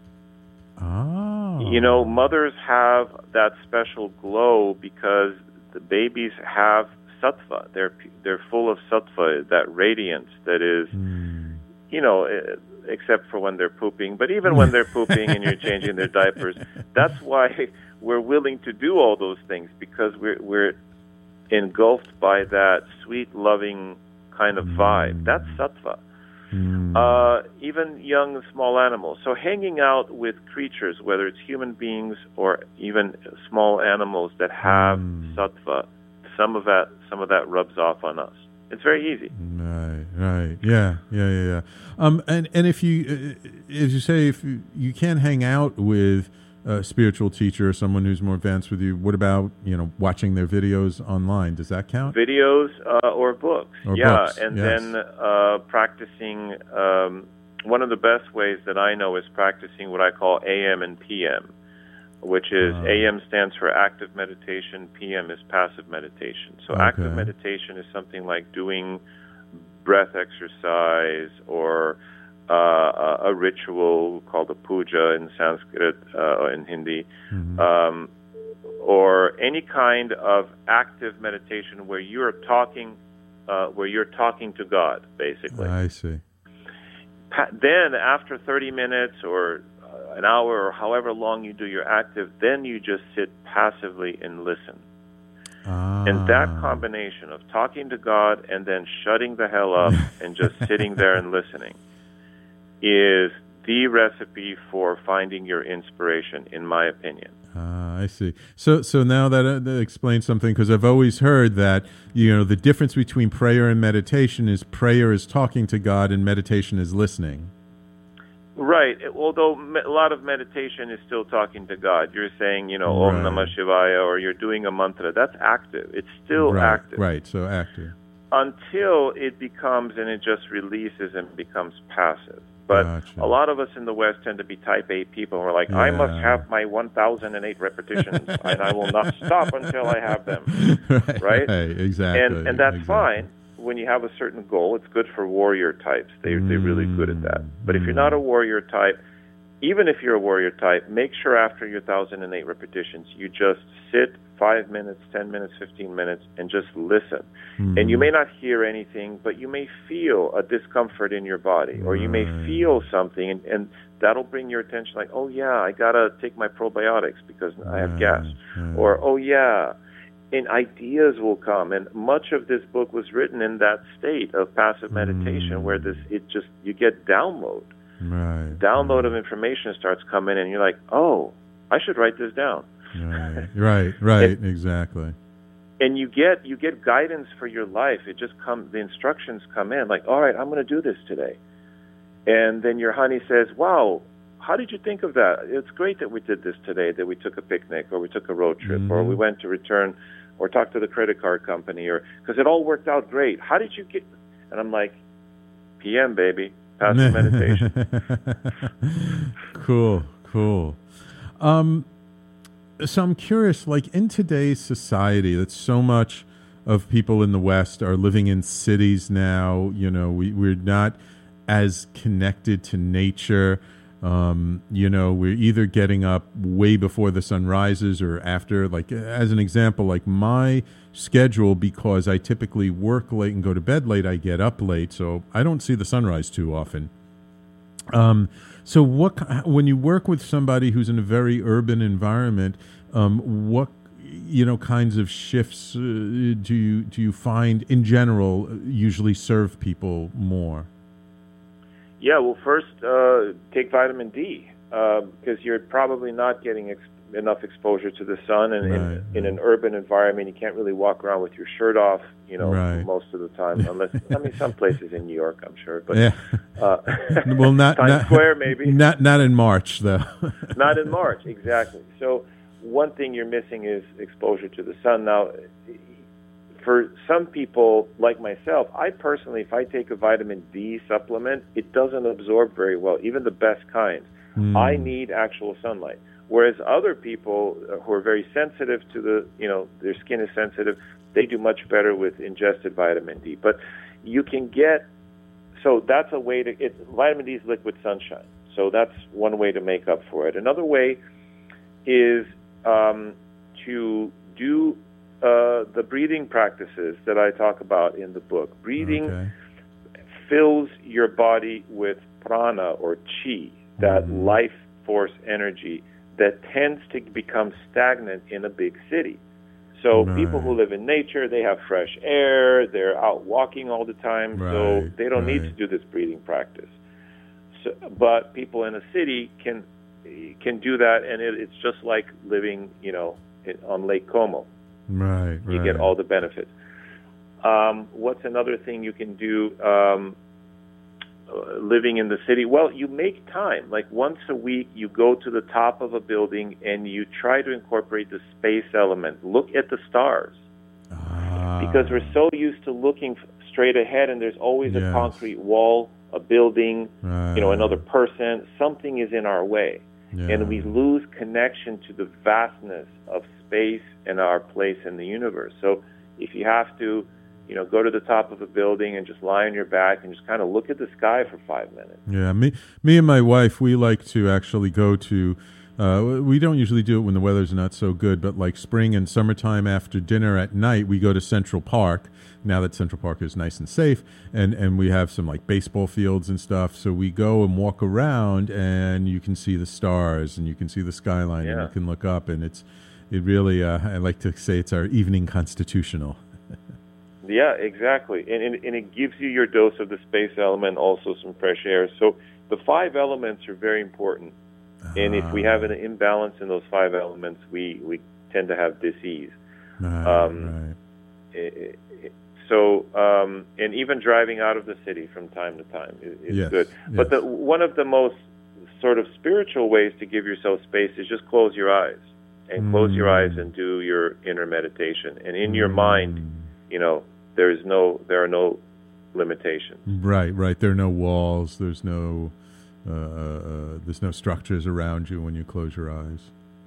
Oh. You know, mothers have that special glow because the babies have sattva. They're they're full of sattva, that radiance that is, mm. you know, except for when they're pooping. But even when they're pooping and you're changing their diapers, that's why we're willing to do all those things, because we're we're engulfed by that sweet, loving kind of vibe. That's sattva. Mm. Uh, even young, small animals. So hanging out with creatures, whether it's human beings or even small animals that have mm. sattva, some of that, some of that rubs off on us. It's very easy. Right, right, yeah, yeah, yeah, yeah. Um, and and if you, uh, as you say, if you, you can't hang out with a spiritual teacher or someone who's more advanced with you, what about, you know, watching their videos online? Does that count? Videos uh, or books, or yeah, books, and yes. then uh, practicing. Um, one of the best ways that I know is practicing what I call A M and P M, which is uh, A M stands for active meditation, P M is passive meditation. So okay. active meditation is something like doing breath exercise or uh, a, a ritual called a puja in Sanskrit uh, or in Hindi, mm-hmm. um, or any kind of active meditation where you're talking, uh, where you're talking to God, basically. I see. Pa- then, after thirty minutes or uh, an hour or however long you do your active, then you just sit passively and listen. Ah. And that combination of talking to God and then shutting the hell up and just sitting there and listening is the recipe for finding your inspiration, in my opinion. Ah, I see. So, so now that, uh, that explains something, because I've always heard that, you know, the difference between prayer and meditation is prayer is talking to God and meditation is listening. Right. Although me- a lot of meditation is still talking to God. You're saying, you know, Right. Om Namah Shivaya, or you're doing a mantra. That's active. It's still right, active. Right, so active. Until it becomes, and it just releases and becomes passive. But Gotcha. a lot of us in the West tend to be type A people. We're like, I must Yeah. have my one thousand eight repetitions, and I will not stop until I have them. right, Right? right, exactly. And and that's exactly. fine. When you have a certain goal, it's good for warrior types. They, they're really good at that. But if you're not a warrior type, even if you're a warrior type, make sure after your one thousand eight repetitions, you just sit five minutes, ten minutes, fifteen minutes, and just listen. Mm-hmm. And you may not hear anything, but you may feel a discomfort in your body, or you may feel something, and, and that'll bring your attention like, oh, yeah, I got to take my probiotics because I have gas. Right. Or, oh, yeah. And ideas will come, and much of this book was written in that state of passive meditation, Mm. where this it just you get download, Right. download of information starts coming in, and you're like, oh, I should write this down, Right, right, right, And- exactly. and you get you get guidance for your life. It just comes, the instructions come in, like, all right, I'm going to do this today, and then your honey says, wow, how did you think of that? It's great that we did this today, that we took a picnic, or we took a road trip, Mm-hmm. or we went to return, or talk to the credit card company, or because it all worked out great. How did you get? And I'm like, P M, baby, passive meditation. Cool, cool. Um, so I'm curious, like in today's society, that so much of people in the West are living in cities now. You know, we, we're not as connected to nature. Um, you know, we're either getting up way before the sun rises or after. Like, as an example, like my schedule, because I typically work late and go to bed late, I get up late, so I don't see the sunrise too often. Um, so what, when you work with somebody who's in a very urban environment, um, what, you know, kinds of shifts uh, do you, do you find in general usually serve people more? Yeah, well, first, uh, take vitamin D, uh, because you're probably not getting ex- enough exposure to the sun, and Right, in, in an urban environment, you can't really walk around with your shirt off, you know, Right. most of the time, unless, I mean, some places in New York, I'm sure, but, Yeah. uh, Well, not Times not, Square, maybe. Not not in March, though. Not in March, exactly. So one thing you're missing is exposure to the sun. Now, for some people, like myself, I personally, if I take a vitamin D supplement, it doesn't absorb very well, even the best kinds. Mm. I need actual sunlight. Whereas other people who are very sensitive to the, you know, their skin is sensitive, they do much better with ingested vitamin D. But you can get, so that's a way to, it, vitamin D is liquid sunshine. So that's one way to make up for it. Another way is um, to do uh, the breathing practices that I talk about in the book. Breathing Okay. fills your body with prana or chi, that Mhm. life force energy that tends to become stagnant in a big city. So Right. people who live in nature, they have fresh air, they're out walking all the time, so Right, they don't need to right. do this breathing practice. So, but people in a city can can do that, and it, it's just like living, you know, in, on Lake Como. Right, right. You get all the benefits. Um, what's another thing you can do um, uh, living in the city? Well, you make time. Like once a week, you go to the top of a building and you try to incorporate the space element. Look at the stars. Ah. Because we're so used to looking f- straight ahead, and there's always Yes. a concrete wall, a building, Right. you know, another person. Something is in our way. Yeah. And we lose connection to the vastness of space and our place in the universe. So if you have to, you know, go to the top of a building and just lie on your back and just kind of look at the sky for five minutes. Yeah, me, me and my wife, we like to actually go to. Uh, we don't usually do it when the weather's not so good, but like spring and summertime after dinner at night, we go to Central Park. Now that Central Park is nice and safe, and, and we have some like baseball fields and stuff, so we go and walk around, and you can see the stars, and you can see the skyline, and Yeah. you can look up, and it's it really. Uh, I like to say it's our evening constitutional. Yeah, exactly. And, and, and it gives you your dose of the space element, also some fresh air. So the five elements are very important. And if we have an imbalance in those five elements, we, we tend to have dis-ease. Right, Um, right. It- it- So, um, and even driving out of the city from time to time is, is Yes, good. But yes. the, one of the most sort of spiritual ways to give yourself space is just close your eyes and mm. close your eyes and do your inner meditation. And in mm. your mind, you know, there is no, there are no limitations. Right, right. There are no walls. There's no, uh, uh, there's no structures around you when you close your eyes.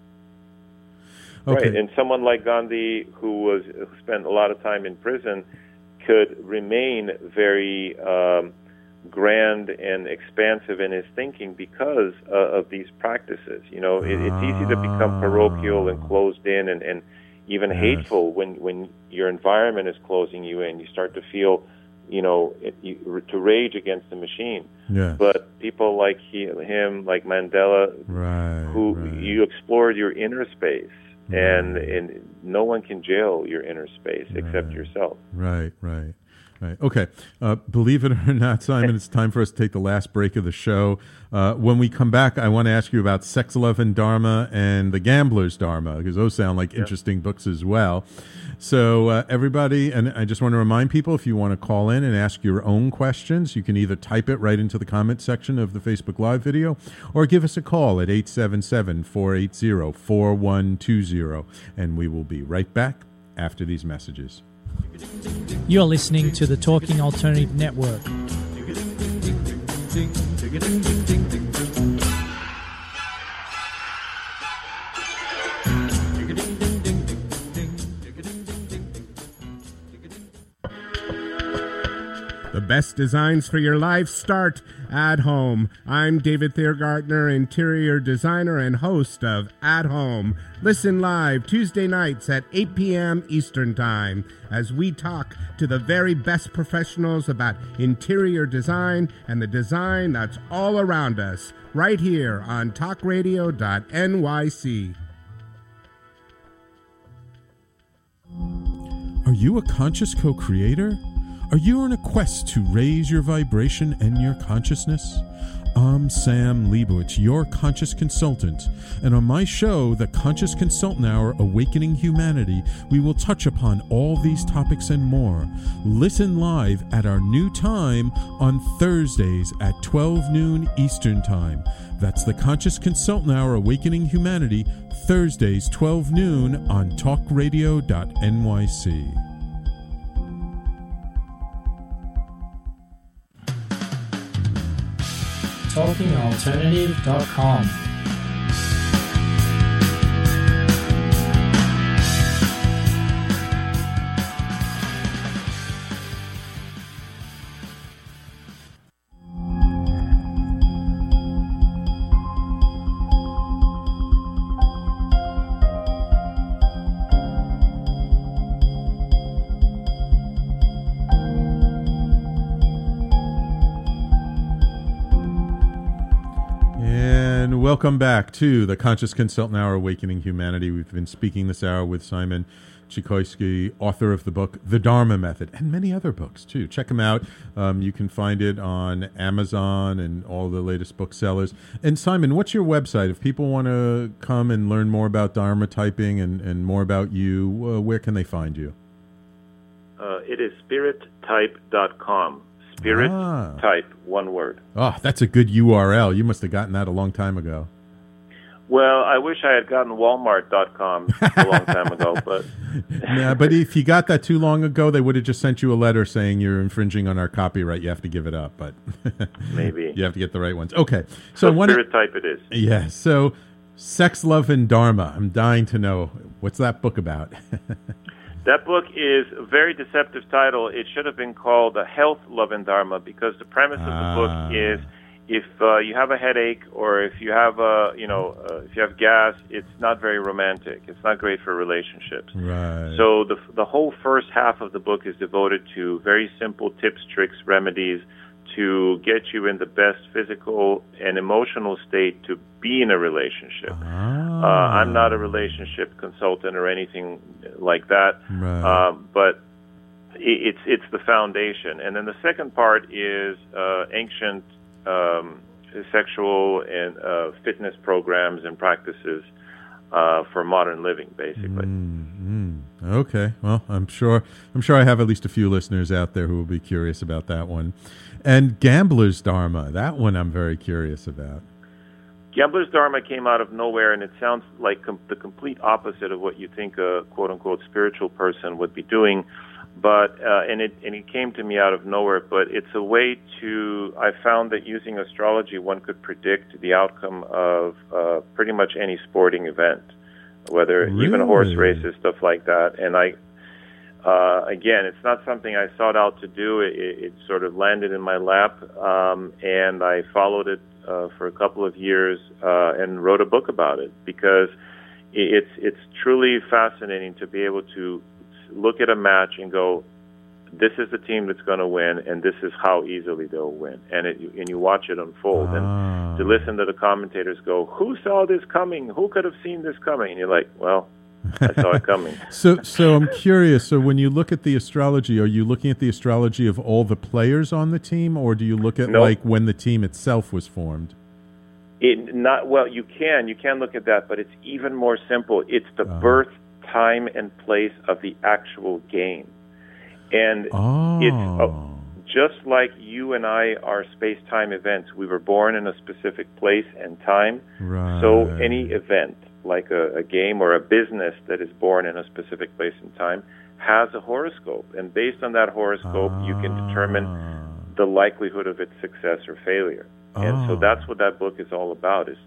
Okay. Right, and someone like Gandhi, who was who spent a lot of time in prison, could remain very um, grand and expansive in his thinking because uh, of these practices. You know, it, it's easy to become parochial and closed in, and, and even yes. hateful when when your environment is closing you in. You start to feel, you know, it, you, to rage against the machine. Yes. But people like he, him, like Mandela, right, who right. you explored your inner space. And and no one can jail your inner space right. except yourself. Right, right, right. Okay. Uh, believe it or not, Simon, it's time for us to take the last break of the show. Uh, when we come back, I want to ask you about Sex, Love, and Dharma and The Gambler's Dharma, because those sound like yeah. interesting books as well. So uh, everybody, and I just want to remind people, if you want to call in and ask your own questions, you can either type it right into the comment section of the Facebook Live video or give us a call at eight seven seven, four eight zero, four one two zero, and we will be right back after these messages. You're listening to the Talking Alternative Network. The best designs for your life start at home. I'm David Thiergartner, interior designer and host of At Home. Listen live Tuesday nights at eight p.m. Eastern Time as we talk to the very best professionals about interior design and the design that's all around us, right here on talk radio dot N Y C. Are you a conscious co-creator? Are you on a quest to raise your vibration and your consciousness? I'm Sam Leibowitz, your conscious consultant, and on my show, The Conscious Consultant Hour, Awakening Humanity, we will touch upon all these topics and more. Listen live at our new time on Thursdays at twelve noon Eastern Time. That's The Conscious Consultant Hour, Awakening Humanity, Thursdays, twelve noon on talk radio dot N Y C. talking alternative dot com. Welcome back to the Conscious Consultant Hour, Awakening Humanity. We've been speaking this hour with Simon Chikoisky, author of the book The Dharma Method, and many other books, too. Check them out. Um, you can find it on Amazon and all the latest booksellers. And Simon, what's your website? If people want to come and learn more about Dharma typing and, and more about you, uh, where can they find you? Uh, it is spirit type dot com. Spirit ah. Type, one word. Oh, that's a good U R L. You must have gotten that a long time ago. Well, I wish I had gotten walmart dot com a long time ago, but yeah, but if you got that too long ago, they would have just sent you a letter saying you're infringing on our copyright. You have to give it up, but maybe you have to get the right ones. Okay, so, so one Spirit Type it is. Yeah. So, Sex, Love, and Dharma. I'm dying to know, what's that book about? That book is a very deceptive title. It should have been called The Health, Love, and Dharma, because the premise of the ah. book is if uh, you have a headache or if you have a, you know, uh, if you have gas, it's not very romantic. It's not great for relationships. Right. So the the whole first half of the book is devoted to very simple tips, tricks, remedies to get you in the best physical and emotional state to be in a relationship. Ah. Uh, I'm not a relationship consultant or anything like that, right. um, but it, it's it's the foundation. And then the second part is uh, ancient um, sexual and uh, fitness programs and practices uh, for modern living, basically. Mm-hmm. Okay, well, I'm sure I'm sure I have at least a few listeners out there who will be curious about that one. And Gambler's Dharma, that one I'm very curious about. Gambler's Dharma came out of nowhere, and it sounds like com- the complete opposite of what you think a quote-unquote spiritual person would be doing. But uh, and it and it came to me out of nowhere. But it's a way to. I found that using astrology, one could predict the outcome of uh, pretty much any sporting event, whether really? even horse races, stuff like that. And I, uh, again, it's not something I sought out to do. It, it sort of landed in my lap, um, and I followed it uh, for a couple of years uh, and wrote a book about it because it's it's truly fascinating to be able to look at a match and go, this is the team that's going to win, and this is how easily they'll win. And it, and you watch it unfold. Ah. And to listen to the commentators go, who saw this coming? Who could have seen this coming? And you're like, well, I saw it coming. so so I'm curious. So when you look at the astrology, are you looking at the astrology of all the players on the team, or do you look at Nope. like when the team itself was formed? It not well, you can. You can look at that, but it's even more simple. It's the Uh-huh. birth, time, and place of the actual game. And Oh. it's uh, just like you and I are space-time events. We were born in a specific place and time. Right. So any event, like a, a game or a business that is born in a specific place and time, has a horoscope. And based on that horoscope, you can determine the likelihood of its success or failure. And so Oh. that's what that book is all about. Is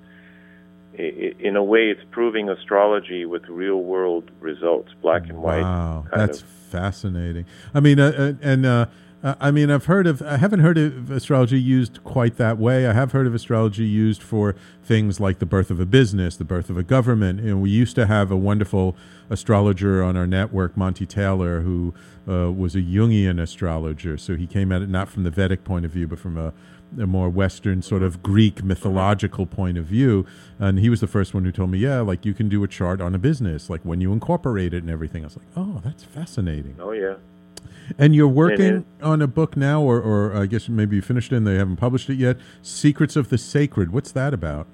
i- in a way, it's proving astrology with real-world results, black and white. Wow, kind that's of. fascinating. I mean, uh, uh, and uh, uh, I mean, I've heard of. I haven't heard of astrology used quite that way. I have heard of astrology used for things like the birth of a business, the birth of a government. And we used to have a wonderful astrologer on our network, Monty Taylor, who uh, was a Jungian astrologer. So he came at it not from the Vedic point of view, but from a a more Western sort of Greek mythological point of view. And he was the first one who told me, yeah, like you can do a chart on a business, like when you incorporate it and everything. I was like, oh, that's fascinating. Oh, yeah. And you're working And on a book now, or, or I guess maybe you finished it and they haven't published it yet, Secrets of the Sacred. What's that about?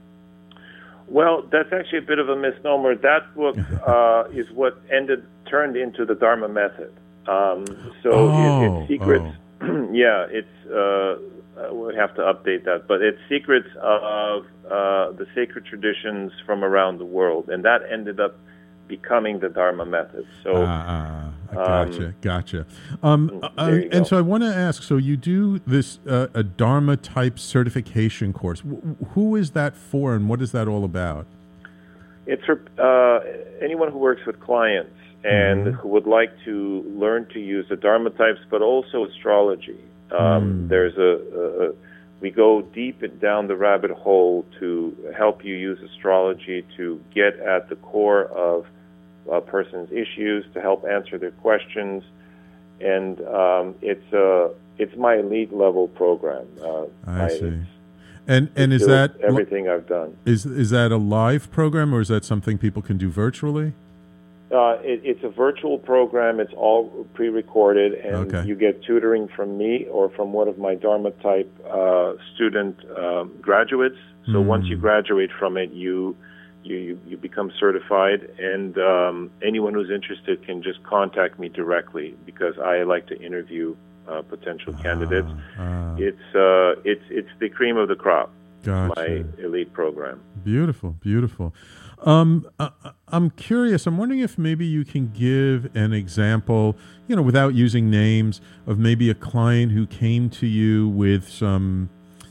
Well, that's actually a bit of a misnomer. That book uh, is what ended turned into the Dharma Method. Um, so Oh, it, it's secrets. yeah, it's. Uh, I would have to update that, but it's secrets of uh, the sacred traditions from around the world, and that ended up becoming the Dharma Method. So, Ah, ah, gotcha, um, gotcha. Um, uh, there you and go. so I want to ask, so you do this uh, a Dharma type certification course. W- who is that for, and what is that all about? it's for uh, anyone who works with clients and Mhm. who would like to learn to use the Dharma types, but also astrology. Um, Mm. There's a, a, we go deep down the rabbit hole to help you use astrology to get at the core of a person's issues, to help answer their questions, and um, it's a it's my elite level program. Uh, I my- see. it's- And and it is builds that everything I've done? is is that a live program, or is that something people can do virtually? Uh, it, it's a virtual program. It's all pre-recorded, and Okay. you get tutoring from me or from one of my Dharma type uh, student um, graduates. So Mm. once you graduate from it, you you you, you become certified, and um, anyone who's interested can just contact me directly because I like to interview uh, potential candidates. Ah, It's uh, it's it's the cream of the crop. Gotcha. My elite program. Beautiful, beautiful. Um, uh, I'm curious. I'm wondering if maybe you can give an example, you know, without using names, of maybe a client who came to you with some,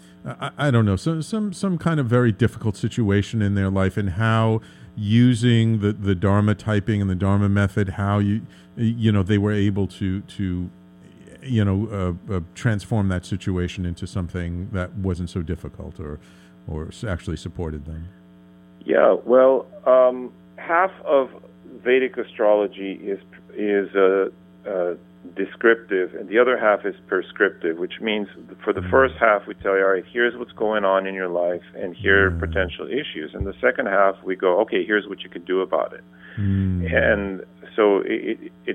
I, I don't know, some some some kind of very difficult situation in their life, and how using the the Dharma typing and the Dharma method, how you you know they were able to to you know uh, uh, transform that situation into something that wasn't so difficult, or or s- actually supported them. Yeah, well, um, half of Vedic astrology is is uh, uh, descriptive, and the other half is prescriptive, which means for the first half we tell you, all right, here's what's going on in your life, and here are potential issues. And the second half we go, okay, here's what you could do about it. Mm. And so it, it,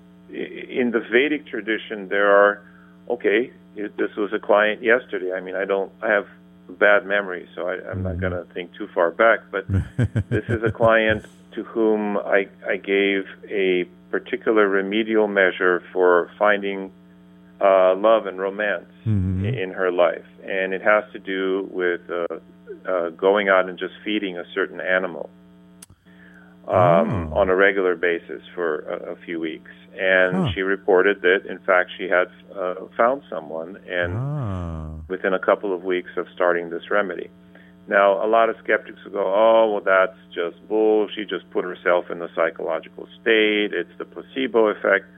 it in the Vedic tradition there are, okay, this was a client yesterday. I mean, I don't, I have bad memory, so I, I'm not going to think too far back, but this is a client to whom I, I gave a particular remedial measure for finding uh, love and romance Mm-hmm. in, in her life. And it has to do with uh, uh, going out and just feeding a certain animal um, Oh. on a regular basis for a, a few weeks. And Huh. she reported that, in fact, she had uh, found someone, and Ah. within a couple of weeks of starting this remedy. Now, a lot of skeptics will go, oh, well, that's just bull. She just put herself in the psychological state. It's the placebo effect.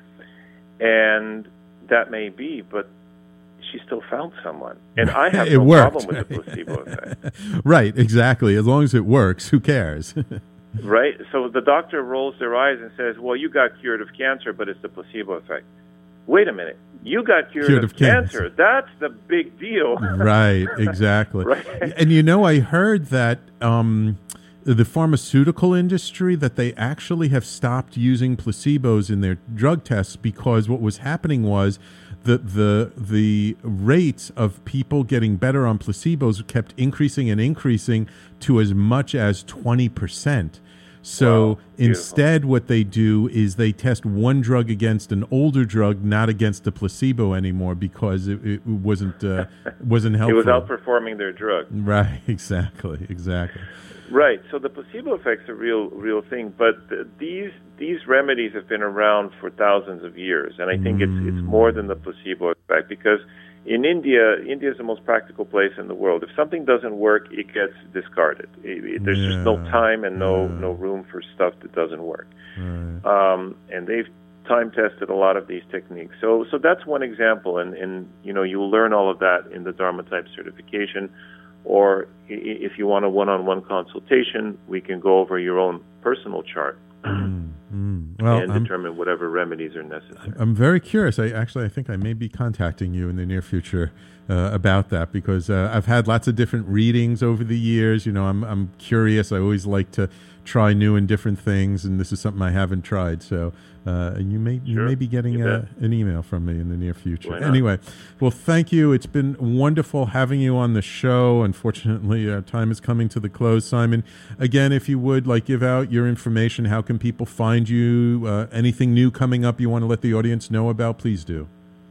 And that may be, but she still found someone. And I have It no worked. problem with the placebo effect. Right, exactly. As long as it works, who cares? Right? So the doctor rolls their eyes and says, well, you got cured of cancer, but it's the placebo effect. Wait a minute. You got cured, Cured of, of cancer. cancer. That's the big deal. Right, exactly. Right. And you know, I heard that um, the pharmaceutical industry, that they actually have stopped using placebos in their drug tests because what was happening was that the the rates of people getting better on placebos kept increasing and increasing to as much as twenty percent. So Wow, instead, what they do is they test one drug against an older drug, not against the placebo anymore, because it, it wasn't uh, wasn't It helpful. was outperforming their drug. Right, exactly, exactly. Right. So the placebo effect's a real, real thing. But th- these these remedies have been around for thousands of years, and I think it's it's more than the placebo effect, because in India, India is the most practical place in the world. If something doesn't work, it gets discarded. It, it, there's just no Yeah. time and no Yeah. no room for stuff that doesn't work. Right. Um, and they've time tested a lot of these techniques. So so that's one example, and and you know you'll learn all of that in the Dharma type certification. Or i- if you want a one-on-one consultation, we can go over your own personal chart Mm, mm. Well, and I'm, determine whatever remedies are necessary. I'm very curious. I actually, I think I may be contacting you in the near future uh, about that, because uh, I've had lots of different readings over the years. You know, I'm I'm curious. I always like to try new and different things, and this is something I haven't tried. So, uh, and you may you Sure. may be getting You a, bet. an email from me in the near future. Why not? Anyway, well, thank you. It's been wonderful having you on the show. Unfortunately, our time is coming to the close. Simon, again, if you would like give out your information, how can people find you? Uh, anything new coming up you want to let the audience know about? Please do.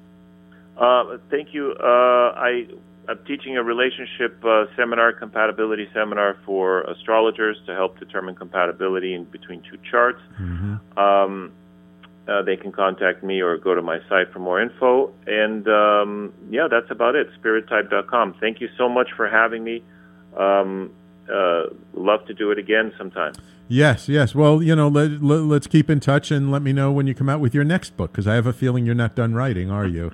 Uh, thank you. Uh, I, I'm teaching a relationship uh, seminar, compatibility seminar for astrologers to help determine compatibility in between two charts. Mm-hmm. Um, uh, they can contact me or go to my site for more info. And um, yeah, that's about it. spirit type dot com. Thank you so much for having me. Um, uh, love to do it again sometime. Yes, yes. Well, you know, let, let, let's keep in touch and let me know when you come out with your next book, because I have a feeling you're not done writing, are you?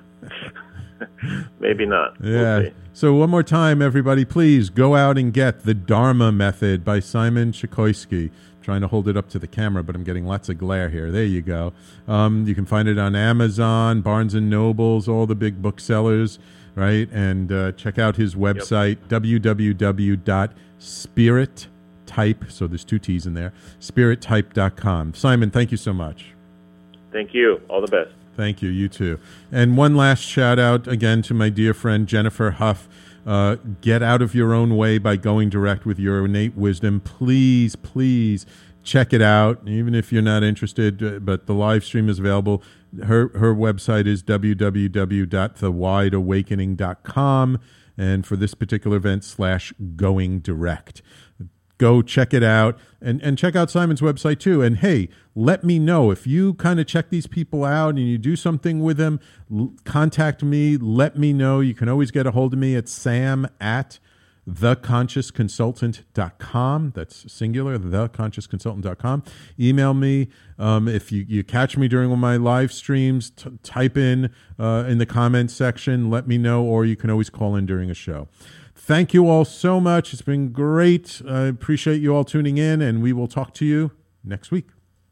Maybe not. We'll Yeah. see. So one more time, everybody, please go out and get The Dharma Method by Simon Chikoisky. Trying to hold it up to the camera, but I'm getting lots of glare here. There you go. Um, you can find it on Amazon, Barnes and Nobles, all the big booksellers, right? And uh, check out his website, w w w dot spirit type, so there's two T's in there, spirit type dot com. Simon, thank you so much. Thank you. All the best. Thank you. You too. And one last shout out again to my dear friend Jennifer Huff. Uh, get out of your own way by going direct with your innate wisdom. Please, please check it out, even if you're not interested. uh, But the live stream is available. Her her website is w w w dot the wide awakening dot com, and for this particular event, slash going direct. Go check it out, and, and check out Simon's website too. And hey, let me know if you kind of check these people out and you do something with them. L- contact me. Let me know. You can always get a hold of me at sam at the conscious consultant dot com. That's singular, the conscious consultant dot com. Email me. Um, if you, you catch me during one of my live streams, t- type in uh, in the comments section. Let me know, or you can always call in during a show. Thank you all so much. It's been great. I appreciate you all tuning in, and we will talk to you next week.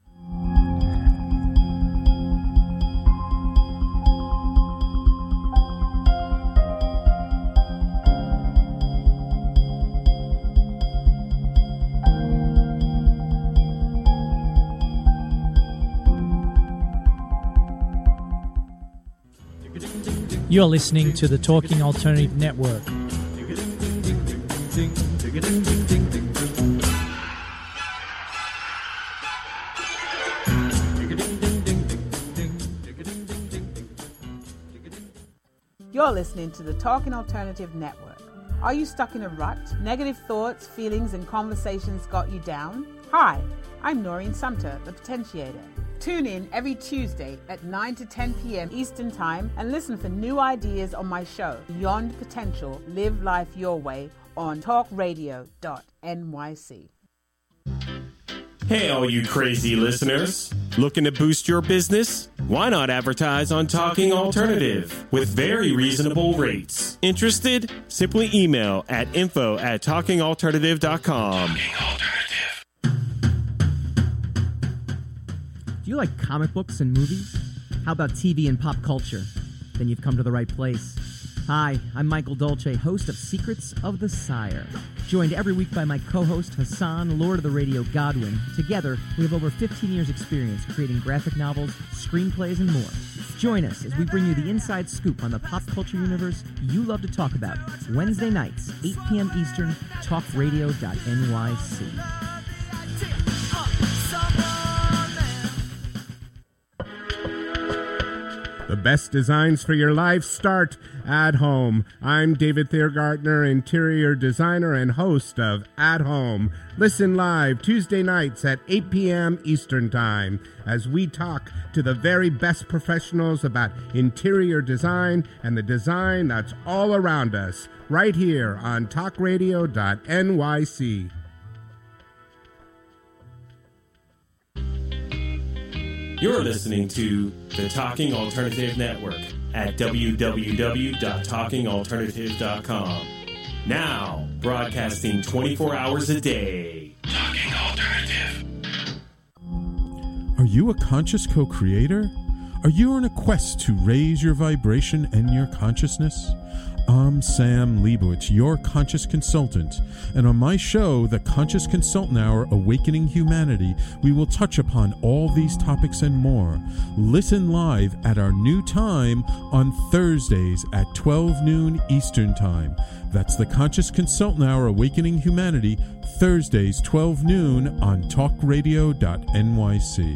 You're listening to the Talking Alternative Network. You're listening to the Talking Alternative Network. Are you stuck in a rut? Negative thoughts, feelings, and conversations got you down? Hi, I'm Noreen Sumter, the Potentiator. Tune in every Tuesday at nine to ten p.m. Eastern Time and listen for new ideas on my show, Beyond Potential, Live Life Your Way, on talk radio dot n y c. Hey, all you crazy listeners. Looking to boost your business? Why not advertise on Talking Alternative with very reasonable rates? Interested? Simply email at info at talking alternative dot com. Talking Alternative. Do you like comic books and movies? How about T V and pop culture? Then you've come to the right place. Hi, I'm Michael Dolce, host of Secrets of the Sire. Joined every week by my co-host Hassan, Lord of the Radio Godwin. Together, we have over fifteen years experience creating graphic novels, screenplays, and more. Join us as we bring you the inside scoop on the pop culture universe you love to talk about. Wednesday nights, eight p.m. Eastern, talk radio dot n y c. The best designs for your life start at home. I'm David Thiergartner, interior designer and host of At Home. Listen live Tuesday nights at eight p.m. Eastern Time as we talk to the very best professionals about interior design and the design that's all around us, right here on talk radio dot n y c. You're listening to the Talking Alternative Network at w w w dot talking alternative dot com. Now, broadcasting twenty-four hours a day. Talking Alternative. Are you a conscious co-creator? Are you on a quest to raise your vibration and your consciousness? I'm Sam Leibowitz, your conscious consultant, and on my show, The Conscious Consultant Hour, Awakening Humanity, we will touch upon all these topics and more. Listen live at our new time on Thursdays at twelve noon Eastern Time. That's The Conscious Consultant Hour, Awakening Humanity, Thursdays, twelve noon on talk radio dot n y c.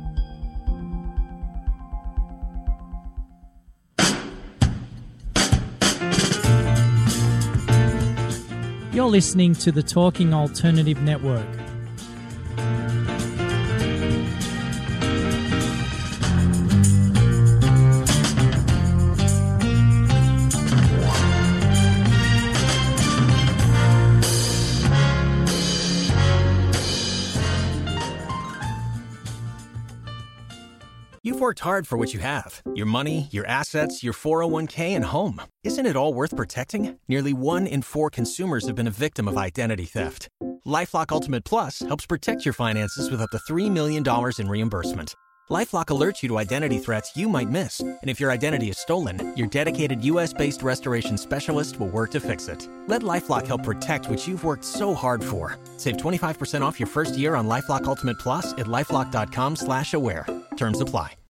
You're listening to the Talking Alternative Network. You've worked hard for what you have. Your money, your assets, your four oh one k, and home. Isn't it all worth protecting? Nearly one in four consumers have been a victim of identity theft. LifeLock Ultimate Plus helps protect your finances with up to three million dollars in reimbursement. LifeLock alerts you to identity threats you might miss. And if your identity is stolen, your dedicated U S based restoration specialist will work to fix it. Let LifeLock help protect what you've worked so hard for. Save twenty-five percent off your first year on LifeLock Ultimate Plus at LifeLock dot com slash aware. Terms apply.